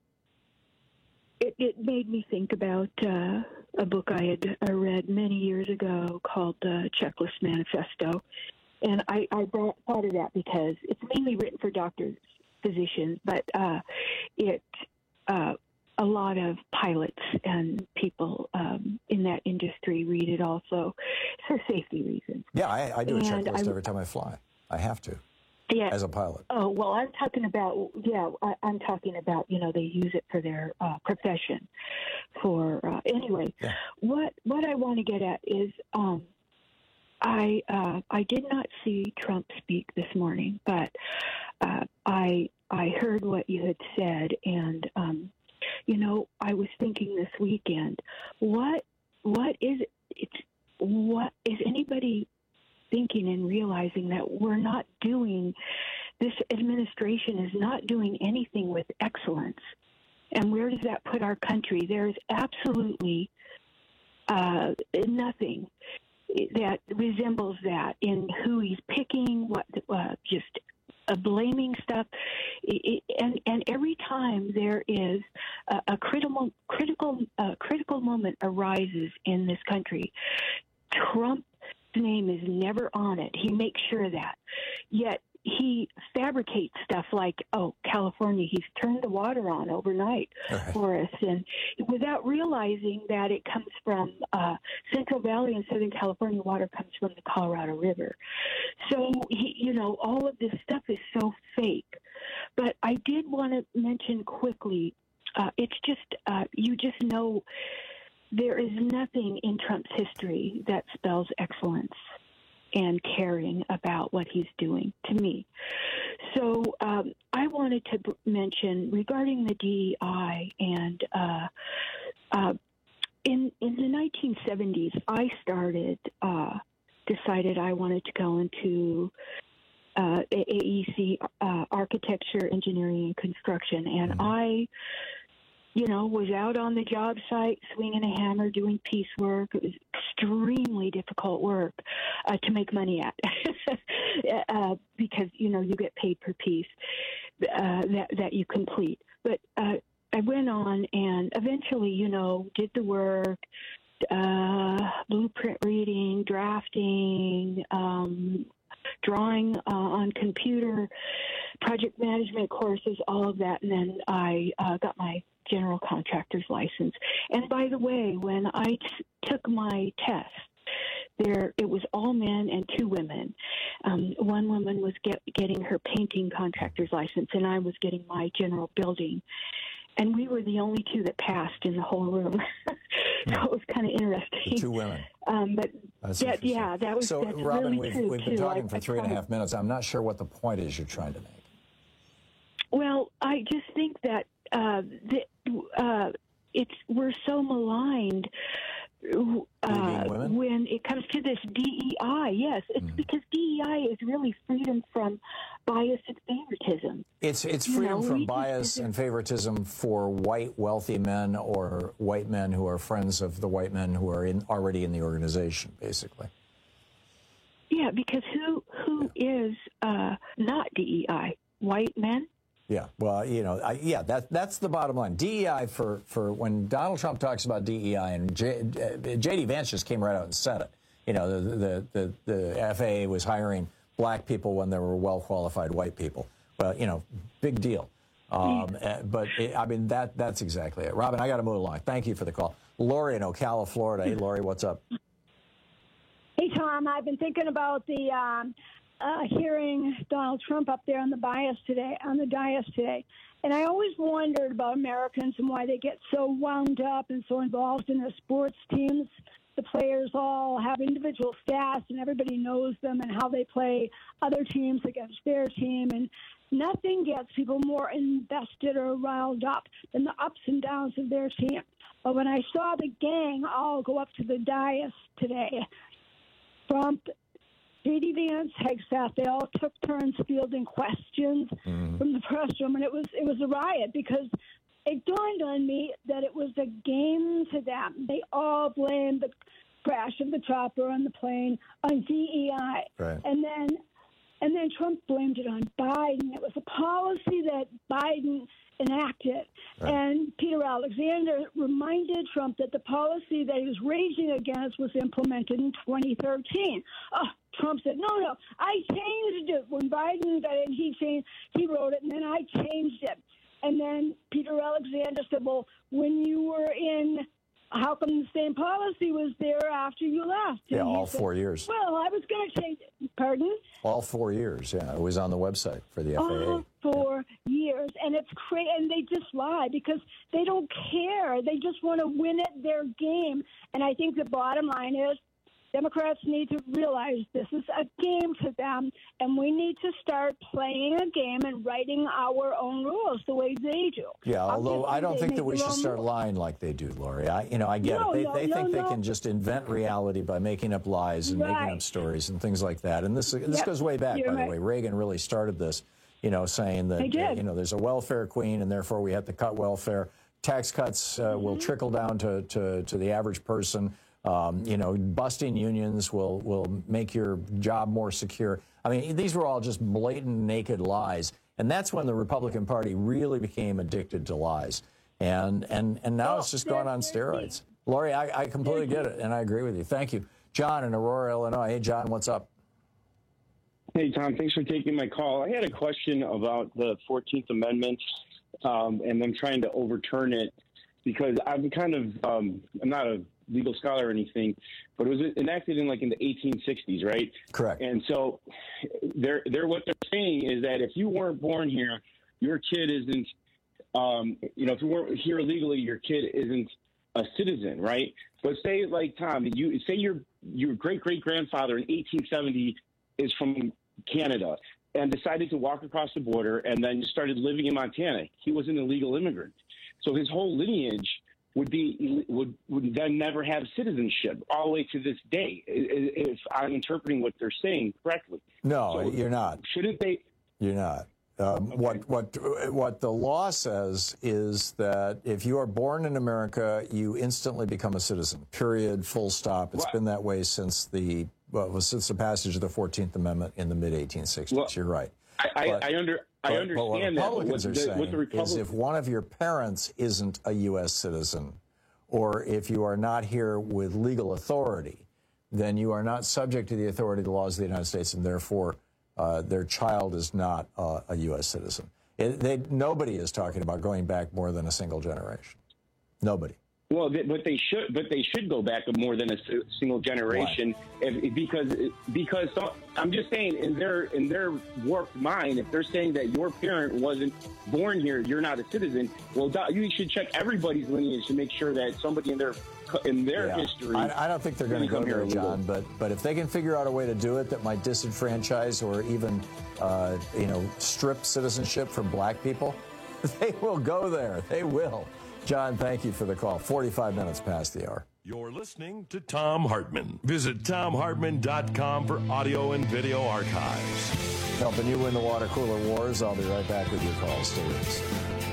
S16: made me think about a book I had read many years ago called Checklist Manifesto. And I thought of that because it's mainly written for doctors, physicians, but a lot of pilots and people in that industry read it also for safety reasons.
S15: Yeah, I do a checklist every time I fly. I have to.
S16: Yeah.
S15: As a pilot.
S16: Oh, well, I'm talking about, I'm talking about, you know, they use it for their profession. Anyway, yeah. What I want to get at is I did not see Trump speak this morning, but I heard what you had said, and you know, I was thinking this weekend, what is anybody thinking and realizing that this administration is not doing anything with excellence? And where does that put our country? There's absolutely nothing that resembles that in who he's picking, just blaming stuff. And every time there is a critical moment arises in this country, Trump's name is never on it. He makes sure of that. Yet he fabricates stuff like, oh, California, he's turned the water on overnight for us, and without realizing that it comes from Central Valley in Southern California, water comes from the Colorado River. So, all of this stuff is so fake. But I did want to mention quickly, it's just, you just know there is nothing in Trump's history that spells excellence and caring about what he's doing, to me. So I wanted to mention regarding the DEI, and in the 1970s, I decided I wanted to go into AEC, architecture, engineering, and construction, and I was out on the job site swinging a hammer, doing piecework. It was extremely difficult work to make money at because, you get paid per piece that you complete. But I went on and eventually, did the work, blueprint reading, drafting, drawing on computer, project management courses, all of that. And then I got my general contractor's license. And by the way, when I took my test, it was all men and 2 women. One woman was getting her painting contractor's license, and I was getting my general building. And we were the only 2 that passed in the whole room. So it was kind of interesting.
S15: 2 women.
S16: But that was
S15: so.
S16: That's
S15: Robin,
S16: really
S15: we've been talking for 3.5 minutes. I'm not sure what the point is you're trying to make.
S16: Well, I just think that we're so maligned when it comes to this DEI. Yes, it's because DEI is really freedom from bias and favoritism.
S15: It's freedom from bias and favoritism for white wealthy men or white men who are friends of the white men who are already in the organization, basically.
S16: Yeah, because who is not DEI? White men?
S15: Yeah, well, that's the bottom line. DEI for when Donald Trump talks about DEI, and J.D. Vance just came right out and said it. The FAA was hiring black people when there were well-qualified white people. Well, big deal. That's exactly it. Robin, I got to move along. Thank you for the call. Lori in Ocala, Florida. Hey, Lori, what's up?
S17: Hey, Tom, I've been thinking about the hearing Donald Trump up there on the dais today, and I always wondered about Americans and why they get so wound up and so involved in their sports teams. The players all have individual stats, and everybody knows them and how they play other teams against their team, and nothing gets people more invested or riled up than the ups and downs of their team. But when I saw the gang all go up to the dais today, Trump, J.D. Vance, Hegseth, they all took turns fielding questions from the press room, and it was a riot because it dawned on me that it was a game to them. They all blamed the crash of the chopper on the plane on DEI.
S15: Right.
S17: And then Trump blamed it on Biden. It was a policy that Biden enacted. Right. And Peter Alexander reminded Trump that the policy that he was raging against was implemented in 2013. Trump said, no, I changed it. When Biden got in, he wrote it, and then I changed it. And then Peter Alexander said, well, when you were in, how come the same policy was there after you left? And
S15: all 4 years.
S17: Well, I was going to change it. Pardon?
S15: All 4 years, yeah. It was on the website for the FAA.
S17: All 4 years. And it's crazy. And they just lie because they don't care. They just want to win at their game. And I think the bottom line is Democrats need to realize this is a game to them, and we need to start playing a game and writing our own rules the way they do.
S15: Yeah, although I don't think that we should start lying like they do, Lori. I get it. They think they can just invent reality by making up lies and making up stories and things like that. And this goes way back, by the way. Reagan really started this, saying that there's a welfare queen, and therefore we have to cut welfare. Tax cuts will trickle down to the average person. Busting unions will make your job more secure. I mean, these were all just blatant, naked lies. And that's when the Republican Party really became addicted to lies. And now it's just gone on steroids. Lori, I completely get it, and I agree with you. Thank you. John in Aurora, Illinois. Hey, John, what's up?
S18: Hey, Tom, thanks for taking my call. I had a question about the 14th Amendment and them trying to overturn it because I'm kind of, I'm not a legal scholar or anything, but it was enacted in the 1860s, right?
S15: Correct.
S18: And so what they're saying is that if you weren't born here, your kid isn't, if you weren't here illegally, your kid isn't a citizen, right? But say, Tom, you say your great-great-grandfather in 1870 is from Canada and decided to walk across the border and then started living in Montana. He was an illegal immigrant. So his whole lineage would then never have citizenship all the way to this day, if I'm interpreting what they're saying correctly.
S15: No,
S18: so
S15: you're not.
S18: Shouldn't they?
S15: You're not. What the law says is that if you are born in America, you instantly become a citizen. Period. Full stop. It's been that way since the passage of the 14th Amendment in the mid-1860s. Well, you're right.
S18: I understand
S15: what
S18: that.
S15: Republicans are saying is if one of your parents isn't a U.S. citizen, or if you are not here with legal authority, then you are not subject to the authority of the laws of the United States, and therefore their child is not a U.S. citizen. Nobody is talking about going back more than a single generation. Nobody.
S18: Well, but they should go back more than a single generation, because I'm just saying in their warped mind, if they're saying that your parent wasn't born here, you're not a citizen. Well, you should check everybody's lineage to make sure that somebody in their history.
S15: I don't think they're going to go there, John. But if they can figure out a way to do it that might disenfranchise or even strip citizenship from black people, they will go there. They will. John, thank you for the call. 45 minutes past the hour.
S14: You're listening to Thom Hartmann. Visit ThomHartmann.com for audio and video archives.
S15: Helping you win the water cooler wars. I'll be right back with your calls. Stay with us.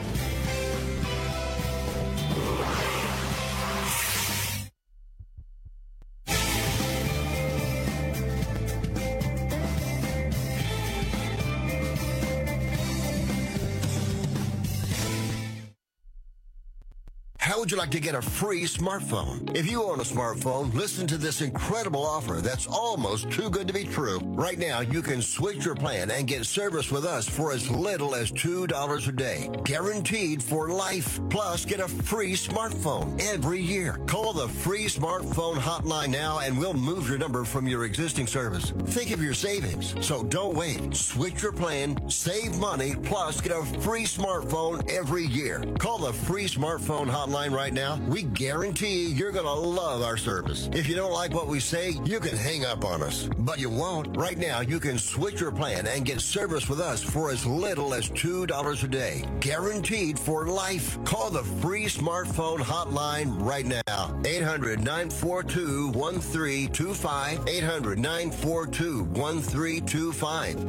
S3: How would you like to get a free smartphone? If you own a smartphone, listen to this incredible offer that's almost too good to be true. Right now, you can switch your plan and get service with us for as little as $2 a day. Guaranteed for life. Plus, get a free smartphone every year. Call the free smartphone hotline now and we'll move your number from your existing service. Think of your savings. So don't wait. Switch your plan, save money, plus get a free smartphone every year. Call the free smartphone hotline right now. We guarantee you're going to love our service. If you don't like what we say, you can hang up on us. But you won't. Right now, you can switch your plan and get service with us for as little as $2 a day. Guaranteed for life. Call the free smartphone hotline right now. 800-942-1325. 800-942-1325.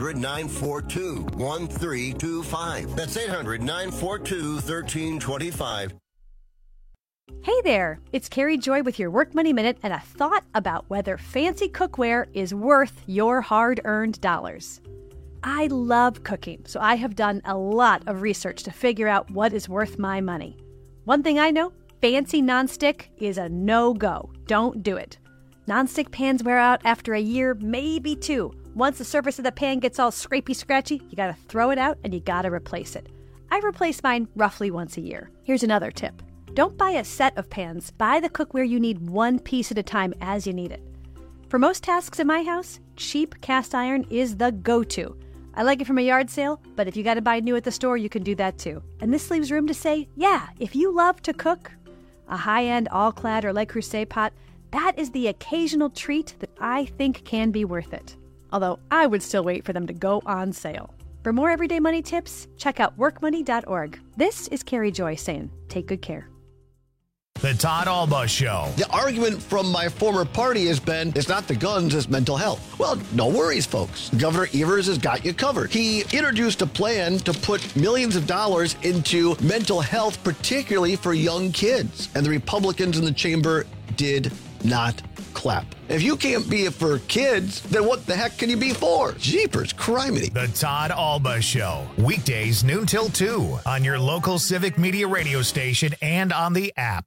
S3: 800-942-1325. That's 800-942-1325.
S19: Hey there, it's Carrie Joy with your Work Money Minute and a thought about whether fancy cookware is worth your hard-earned dollars. I love cooking, so I have done a lot of research to figure out what is worth my money. One thing I know, fancy nonstick is a no-go. Don't do it. Nonstick pans wear out after a year, maybe two. Once the surface of the pan gets all scrapey-scratchy, you gotta throw it out and you gotta replace it. I replace mine roughly once a year. Here's another tip. Don't buy a set of pans. Buy the cookware you need one piece at a time as you need it. For most tasks in my house, cheap cast iron is the go-to. I like it from a yard sale, but if you gotta buy new at the store, you can do that too. And this leaves room to say, yeah, if you love to cook, a high-end all-clad or Le Creuset pot, that is the occasional treat that I think can be worth it. Although I would still wait for them to go on sale. For more everyday money tips, check out workmoney.org. This is Carrie Joy saying, take good care.
S1: The Todd Alba Show.
S20: The argument from my former party has been, it's not the guns, it's mental health. Well, no worries, folks. Governor Evers has got you covered. He introduced a plan to put millions of dollars into mental health, particularly for young kids. And the Republicans in the chamber did not clap. If you can't be it for kids, then what the heck can you be for? Jeepers, criminy.
S1: The Todd Alba Show. Weekdays noon till 2 on your local Civic Media radio station and on the app.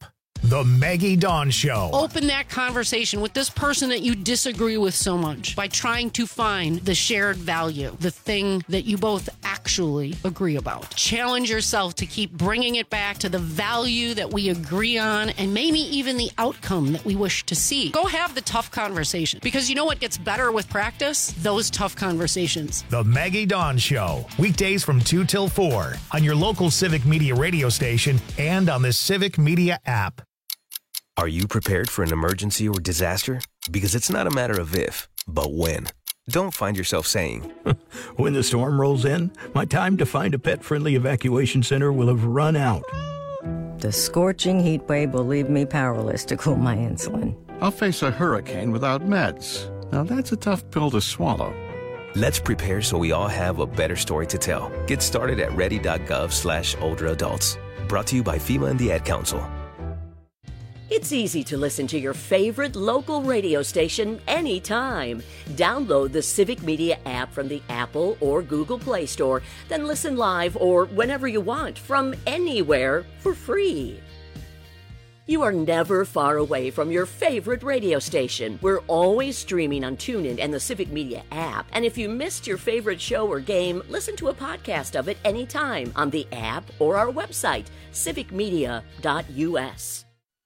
S1: The Maggie Dawn Show.
S2: Open that conversation with this person that you disagree with so much by trying to find the shared value, the thing that you both actually agree about. Challenge yourself to keep bringing it back to the value that we agree on and maybe even the outcome that we wish to see. Go have the tough conversation, because you know what gets better with practice? Those tough conversations.
S1: The Maggie Dawn Show. Weekdays from 2 till 4 on your local Civic Media radio station and on the Civic Media app.
S21: Are you prepared for an emergency or disaster? Because it's not a matter of if, but when. Don't find yourself saying,
S22: when the storm rolls in, my time to find a pet-friendly evacuation center will have run out.
S23: The scorching heat wave will leave me powerless to cool my insulin.
S25: I'll face a hurricane without meds. Now that's a tough pill to swallow.
S21: Let's prepare so we all have a better story to tell. Get started at ready.gov/older adults. Brought to you by FEMA and the Ad Council.
S26: It's easy to listen to your favorite local radio station anytime. Download the Civic Media app from the Apple or Google Play Store, then listen live or whenever you want from anywhere for free. You are never far away from your favorite radio station. We're always streaming on TuneIn and the Civic Media app. And if you missed your favorite show or game, listen to a podcast of it anytime on the app or our website, civicmedia.us.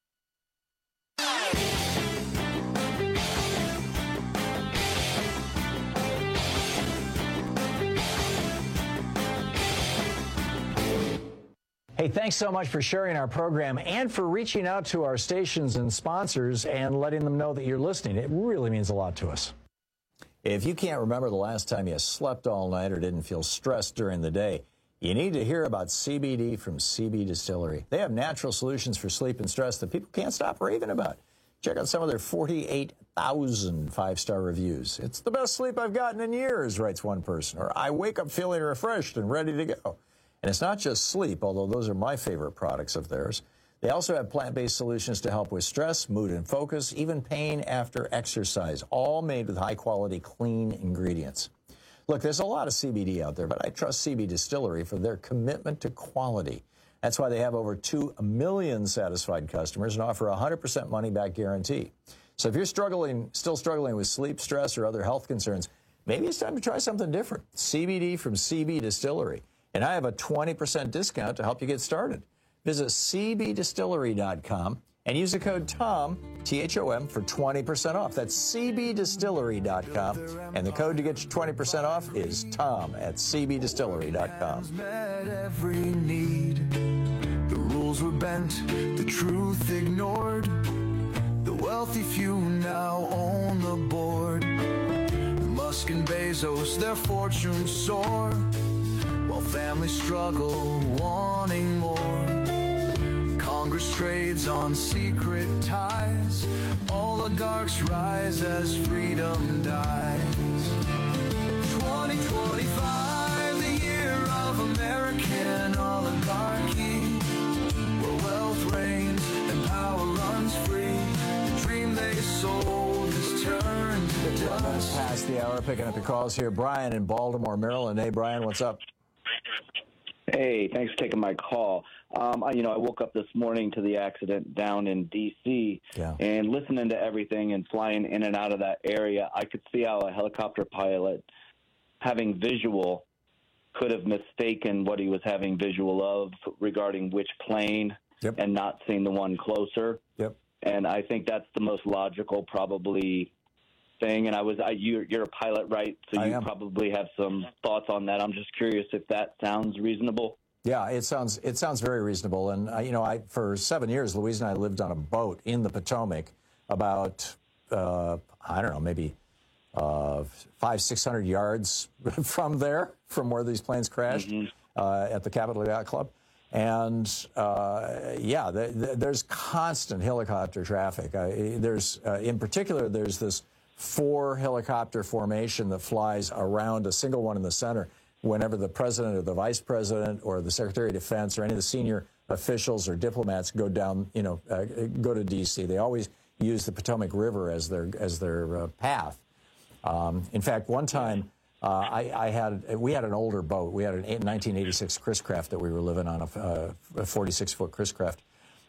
S15: Hey, thanks so much for sharing our program and for reaching out to our stations and sponsors and letting them know that you're listening. It really means a lot to us. If you can't remember the last time you slept all night or didn't feel stressed during the day, you need to hear about CBD from CB Distillery. They have natural solutions for sleep and stress that people can't stop raving about. Check out some of their 48,000 five-star reviews. It's the best sleep I've gotten in years, writes one person. Or I wake up feeling refreshed and ready to go. And it's not just sleep, although those are my favorite products of theirs. They also have plant-based solutions to help with stress, mood and focus, even pain after exercise, all made with high-quality, clean ingredients. Look, there's a lot of CBD out there, but I trust CB Distillery for their commitment to quality. That's why they have over 2 million satisfied customers and offer a 100% money-back guarantee. So if you're still struggling with sleep, stress, or other health concerns, maybe it's time to try something different. CBD from CB Distillery. And I have a 20% discount to help you get started. Visit cbdistillery.com and use the code TOM, T-H-O-M, for 20% off. That's cbdistillery.com. And the code to get you 20% off is TOM at cbdistillery.com.
S24: Every need. The rules were bent, the truth ignored. The wealthy few now own the board. Musk and Bezos, their fortunes soar, while families struggle, wanting more. Congress trades on secret ties. Oligarchs rise as freedom dies. 2025, the year of American oligarchy, where wealth reigns and power runs free. The dream they sold has turned to dust.
S15: Past the hour, picking up your calls here. Brian in Baltimore, Maryland. Hey, Brian, what's up?
S27: Hey, thanks for taking my call. I woke up this morning to the accident down in D.C. And listening to everything and flying in and out of that area, I could see how a helicopter pilot having visual could have mistaken what he was having visual of regarding which plane and not seeing the one closer. And I think that's the most logical probably thing. And you're a pilot, right? So you probably have some thoughts on that. I'm just curious if that sounds reasonable.
S15: Yeah, it sounds very reasonable. And for 7 years, Louise and I lived on a boat in the Potomac, about maybe 500-600 yards from where these planes crashed at the Capitol Yacht Club. And there's constant helicopter traffic. In particular, there's this 4 helicopter formation that flies around a single one in the center whenever the president or the vice president or the secretary of defense or any of the senior officials or diplomats go down, go to D.C. They always use the Potomac River as their path. In fact, one time we had an older boat. We had an 1986 Chris-Craft that we were living on, a 46-foot Chris-Craft.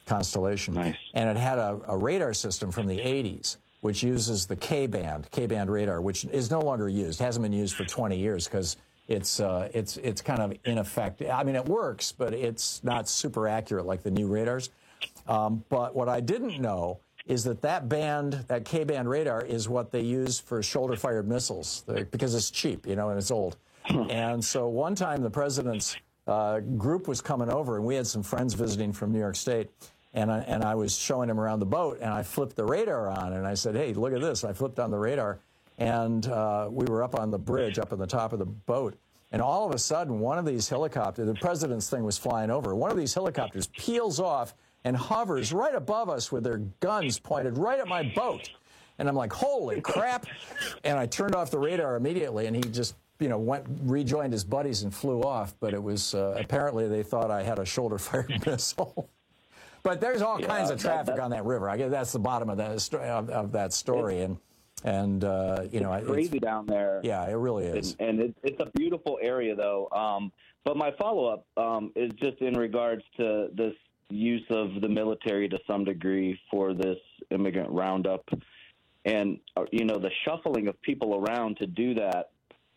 S15: constellation.
S27: Nice.
S15: And it had a radar system from the 80s, which uses the K-band radar, which is no longer used. Hasn't been used for 20 years because it's kind of ineffective. I mean, it works, but it's not super accurate like the new radars. But what I didn't know is that K-band radar is what they use for shoulder-fired missiles because it's cheap, and it's old. And so one time the president's group was coming over, and we had some friends visiting from New York State, and I was showing him around the boat, and I flipped the radar on, and I said, hey, look at this. I flipped on the radar, and we were up on the bridge, up on the top of the boat, and all of a sudden, one of these helicopters, the president's thing was flying over, one of these helicopters peels off and hovers right above us with their guns pointed right at my boat. And I'm like, holy crap. And I turned off the radar immediately, and he just, rejoined his buddies and flew off. But it was, apparently they thought I had a shoulder-fired missile. But there's all kinds of traffic on that river. I guess that's the bottom of that story. And
S27: it's crazy down there.
S15: Yeah, it really is.
S27: And it's a beautiful area, though. But my follow-up is just in regards to this use of the military to some degree for this immigrant roundup, and the shuffling of people around to do that.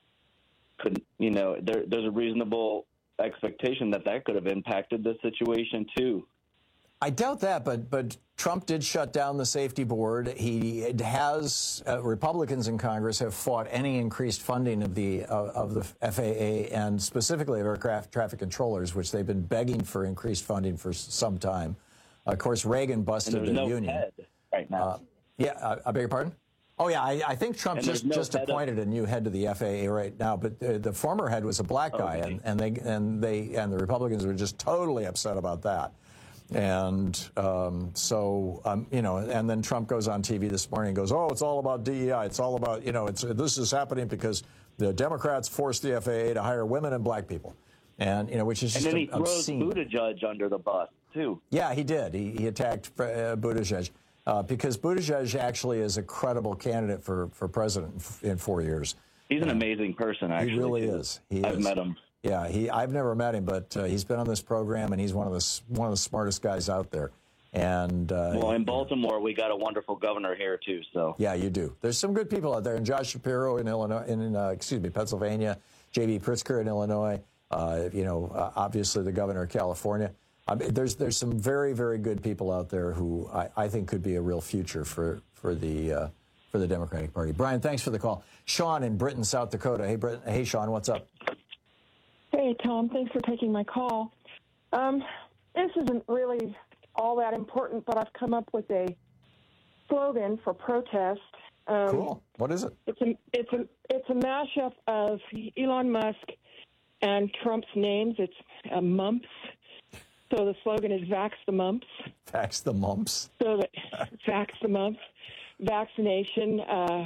S27: There's a reasonable expectation that could have impacted the situation too.
S15: I doubt that, but Trump did shut down the safety board. He has Republicans in Congress have fought any increased funding of the FAA and specifically of aircraft traffic controllers, which they've been begging for increased funding for some time. Of course, Reagan busted the union
S27: head right now.
S15: I beg your pardon? Oh yeah, I think Trump just appointed a new head to the FAA right now, but the former head was a black guy, and the Republicans were just totally upset about that. And and then Trump goes on TV this morning and goes, oh, it's all about DEI. It's all about, this is happening because the Democrats forced the FAA to hire women and black people. And, which is just obscene.
S27: And then he throws Buttigieg under the bus, too.
S15: Yeah, he did. He attacked Buttigieg because Buttigieg actually is a credible candidate for president in 4 years.
S27: He's an amazing person, actually.
S15: He really is. I've
S27: met him.
S15: Yeah, I've never met him, but he's been on this program, and he's one of the smartest guys out there. And
S27: in Baltimore, we got a wonderful governor here too. So
S15: yeah, you do. There's some good people out there, and Josh Shapiro in Illinois, Pennsylvania, J.B. Pritzker in Illinois. Obviously the governor of California. There's some very, very good people out there who I think could be a real future for the Democratic Party. Brian, thanks for the call. Sean in Britain, South Dakota. Hey, Sean, what's up?
S4: Hey, Tom. Thanks for taking my call. This isn't really all that important, but I've come up with a slogan for protest.
S15: Cool. What is it?
S4: It's a mashup of Elon Musk and Trump's names. It's mumps. So the slogan is Vax the Mumps.
S15: Vax the Mumps.
S4: So that Vax the Mumps. Vaccination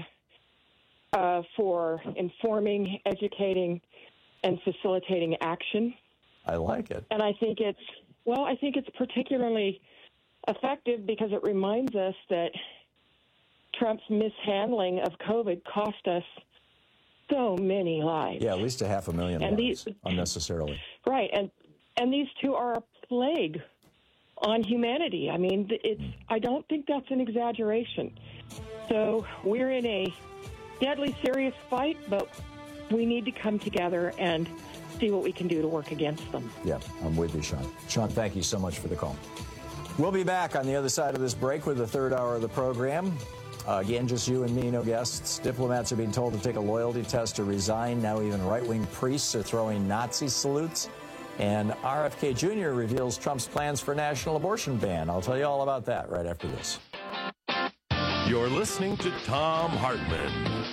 S4: for informing, educating, and facilitating action.
S15: I like it.
S4: And I think it's particularly effective because it reminds us that Trump's mishandling of COVID cost us so many lives.
S15: Yeah, at least 500,000 lives unnecessarily.
S4: Right, and these two are a plague on humanity. I mean, I don't think that's an exaggeration. So we're in a deadly serious fight, but we need to come together and see what we can do to work against them.
S15: Yeah, I'm with you, Sean. Sean, thank you so much for the call. We'll be back on the other side of this break with the third hour of the program. Again, just you and me, no guests. Diplomats are being told to take a loyalty test to resign. Now even right-wing priests are throwing Nazi salutes. And RFK Jr. reveals Trump's plans for national abortion ban. I'll tell you all about that right after this.
S14: You're listening to Thom Hartmann.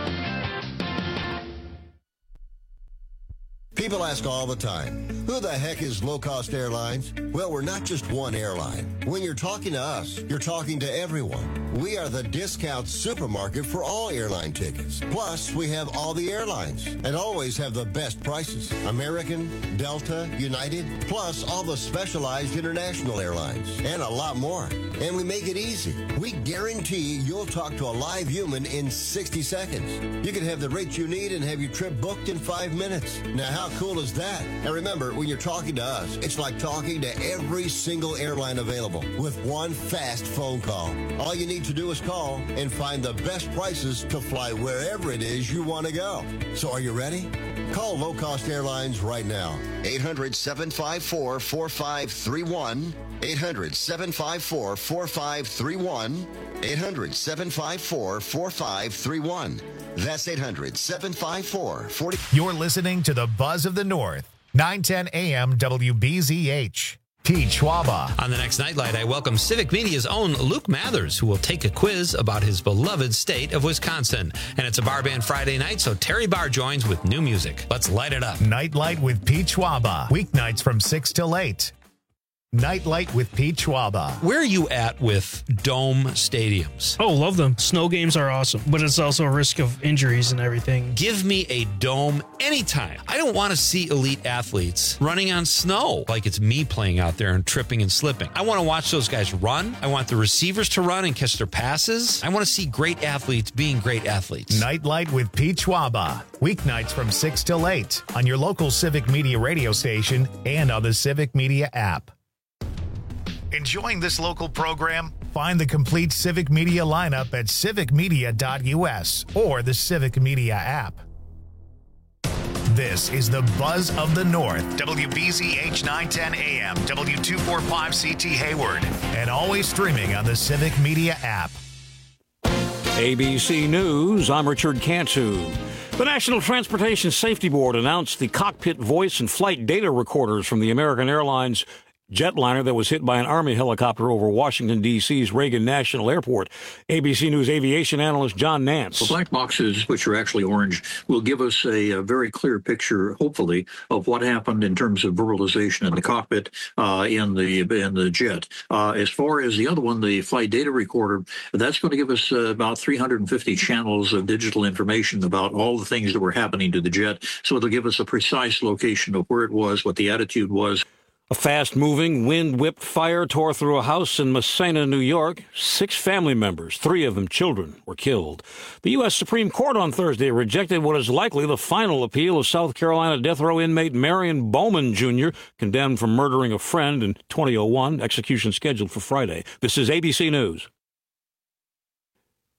S3: People ask all the time, who the heck is Low Cost Airlines? Well, we're not just one airline. When you're talking to us, you're talking to everyone. We are the discount supermarket for all airline tickets. Plus, we have all the airlines and always have the best prices. American, Delta, United, plus all the specialized international airlines and a lot more. And we make it easy. We guarantee you'll talk to a live human in 60 seconds. You can have the rates you need and have your trip booked in 5 minutes. Now, how cool is that? And remember, when you're talking to us, it's like talking to every single airline available with one fast phone call. All you need to do is call and find the best prices to fly wherever it is you want to go. So are you ready? Call Low Cost Airlines right now.
S6: 800-754-4531. 800-754-4531. 800-754-4531. That's 800-754-4531.
S1: You're listening to the Buzz of the North. 910 AM WBZH. Pete Schwaba.
S7: On the next Nightlight, I welcome Civic Media's own Luke Mathers, who will take a quiz about his beloved state of Wisconsin. And it's a Bar Band Friday night, so Terry Barr joins with new music. Let's light it up.
S1: Nightlight with Pete Schwaba. Weeknights from 6 till 8. Nightlight with Pete Schwaba.
S7: Where are you at with dome stadiums?
S9: Oh, love them. Snow games are awesome, but it's also a risk of injuries and everything.
S7: Give me a dome anytime. I don't want to see elite athletes running on snow like it's me playing out there and tripping and slipping. I want to watch those guys run. I want the receivers to run and catch their passes. I want to see great athletes being great athletes.
S1: Nightlight with Pete Schwaba. Weeknights from 6 till 8 on your local Civic Media radio station and on the Civic Media app. Enjoying this local program? Find the complete Civic Media lineup at civicmedia.us or the Civic Media app. This is the Buzz of the North, WBZH 910 AM, W245CT Hayward, and always streaming on the Civic Media app.
S10: ABC News, I'm Richard Cantu. The National Transportation Safety Board announced the cockpit voice and flight data recorders from the American Airlines jetliner that was hit by an Army helicopter over Washington, D.C.'s Reagan National Airport. ABC News aviation analyst John Nance.
S11: The black boxes, which are actually orange, will give us a very clear picture, hopefully, of what happened in terms of verbalization in the cockpit in the jet. As far as the other one, the flight data recorder, that's going to give us about 350 channels of digital information about all the things that were happening to the jet. So it'll give us a precise location of where it was, what the attitude was.
S10: A fast-moving, wind-whipped fire tore through a house in Massena, New York. 6 family members, 3 of them children, were killed. The U.S. Supreme Court on Thursday rejected what is likely the final appeal of South Carolina death row inmate Marion Bowman, Jr., condemned for murdering a friend in 2001, execution scheduled for Friday. This is ABC News.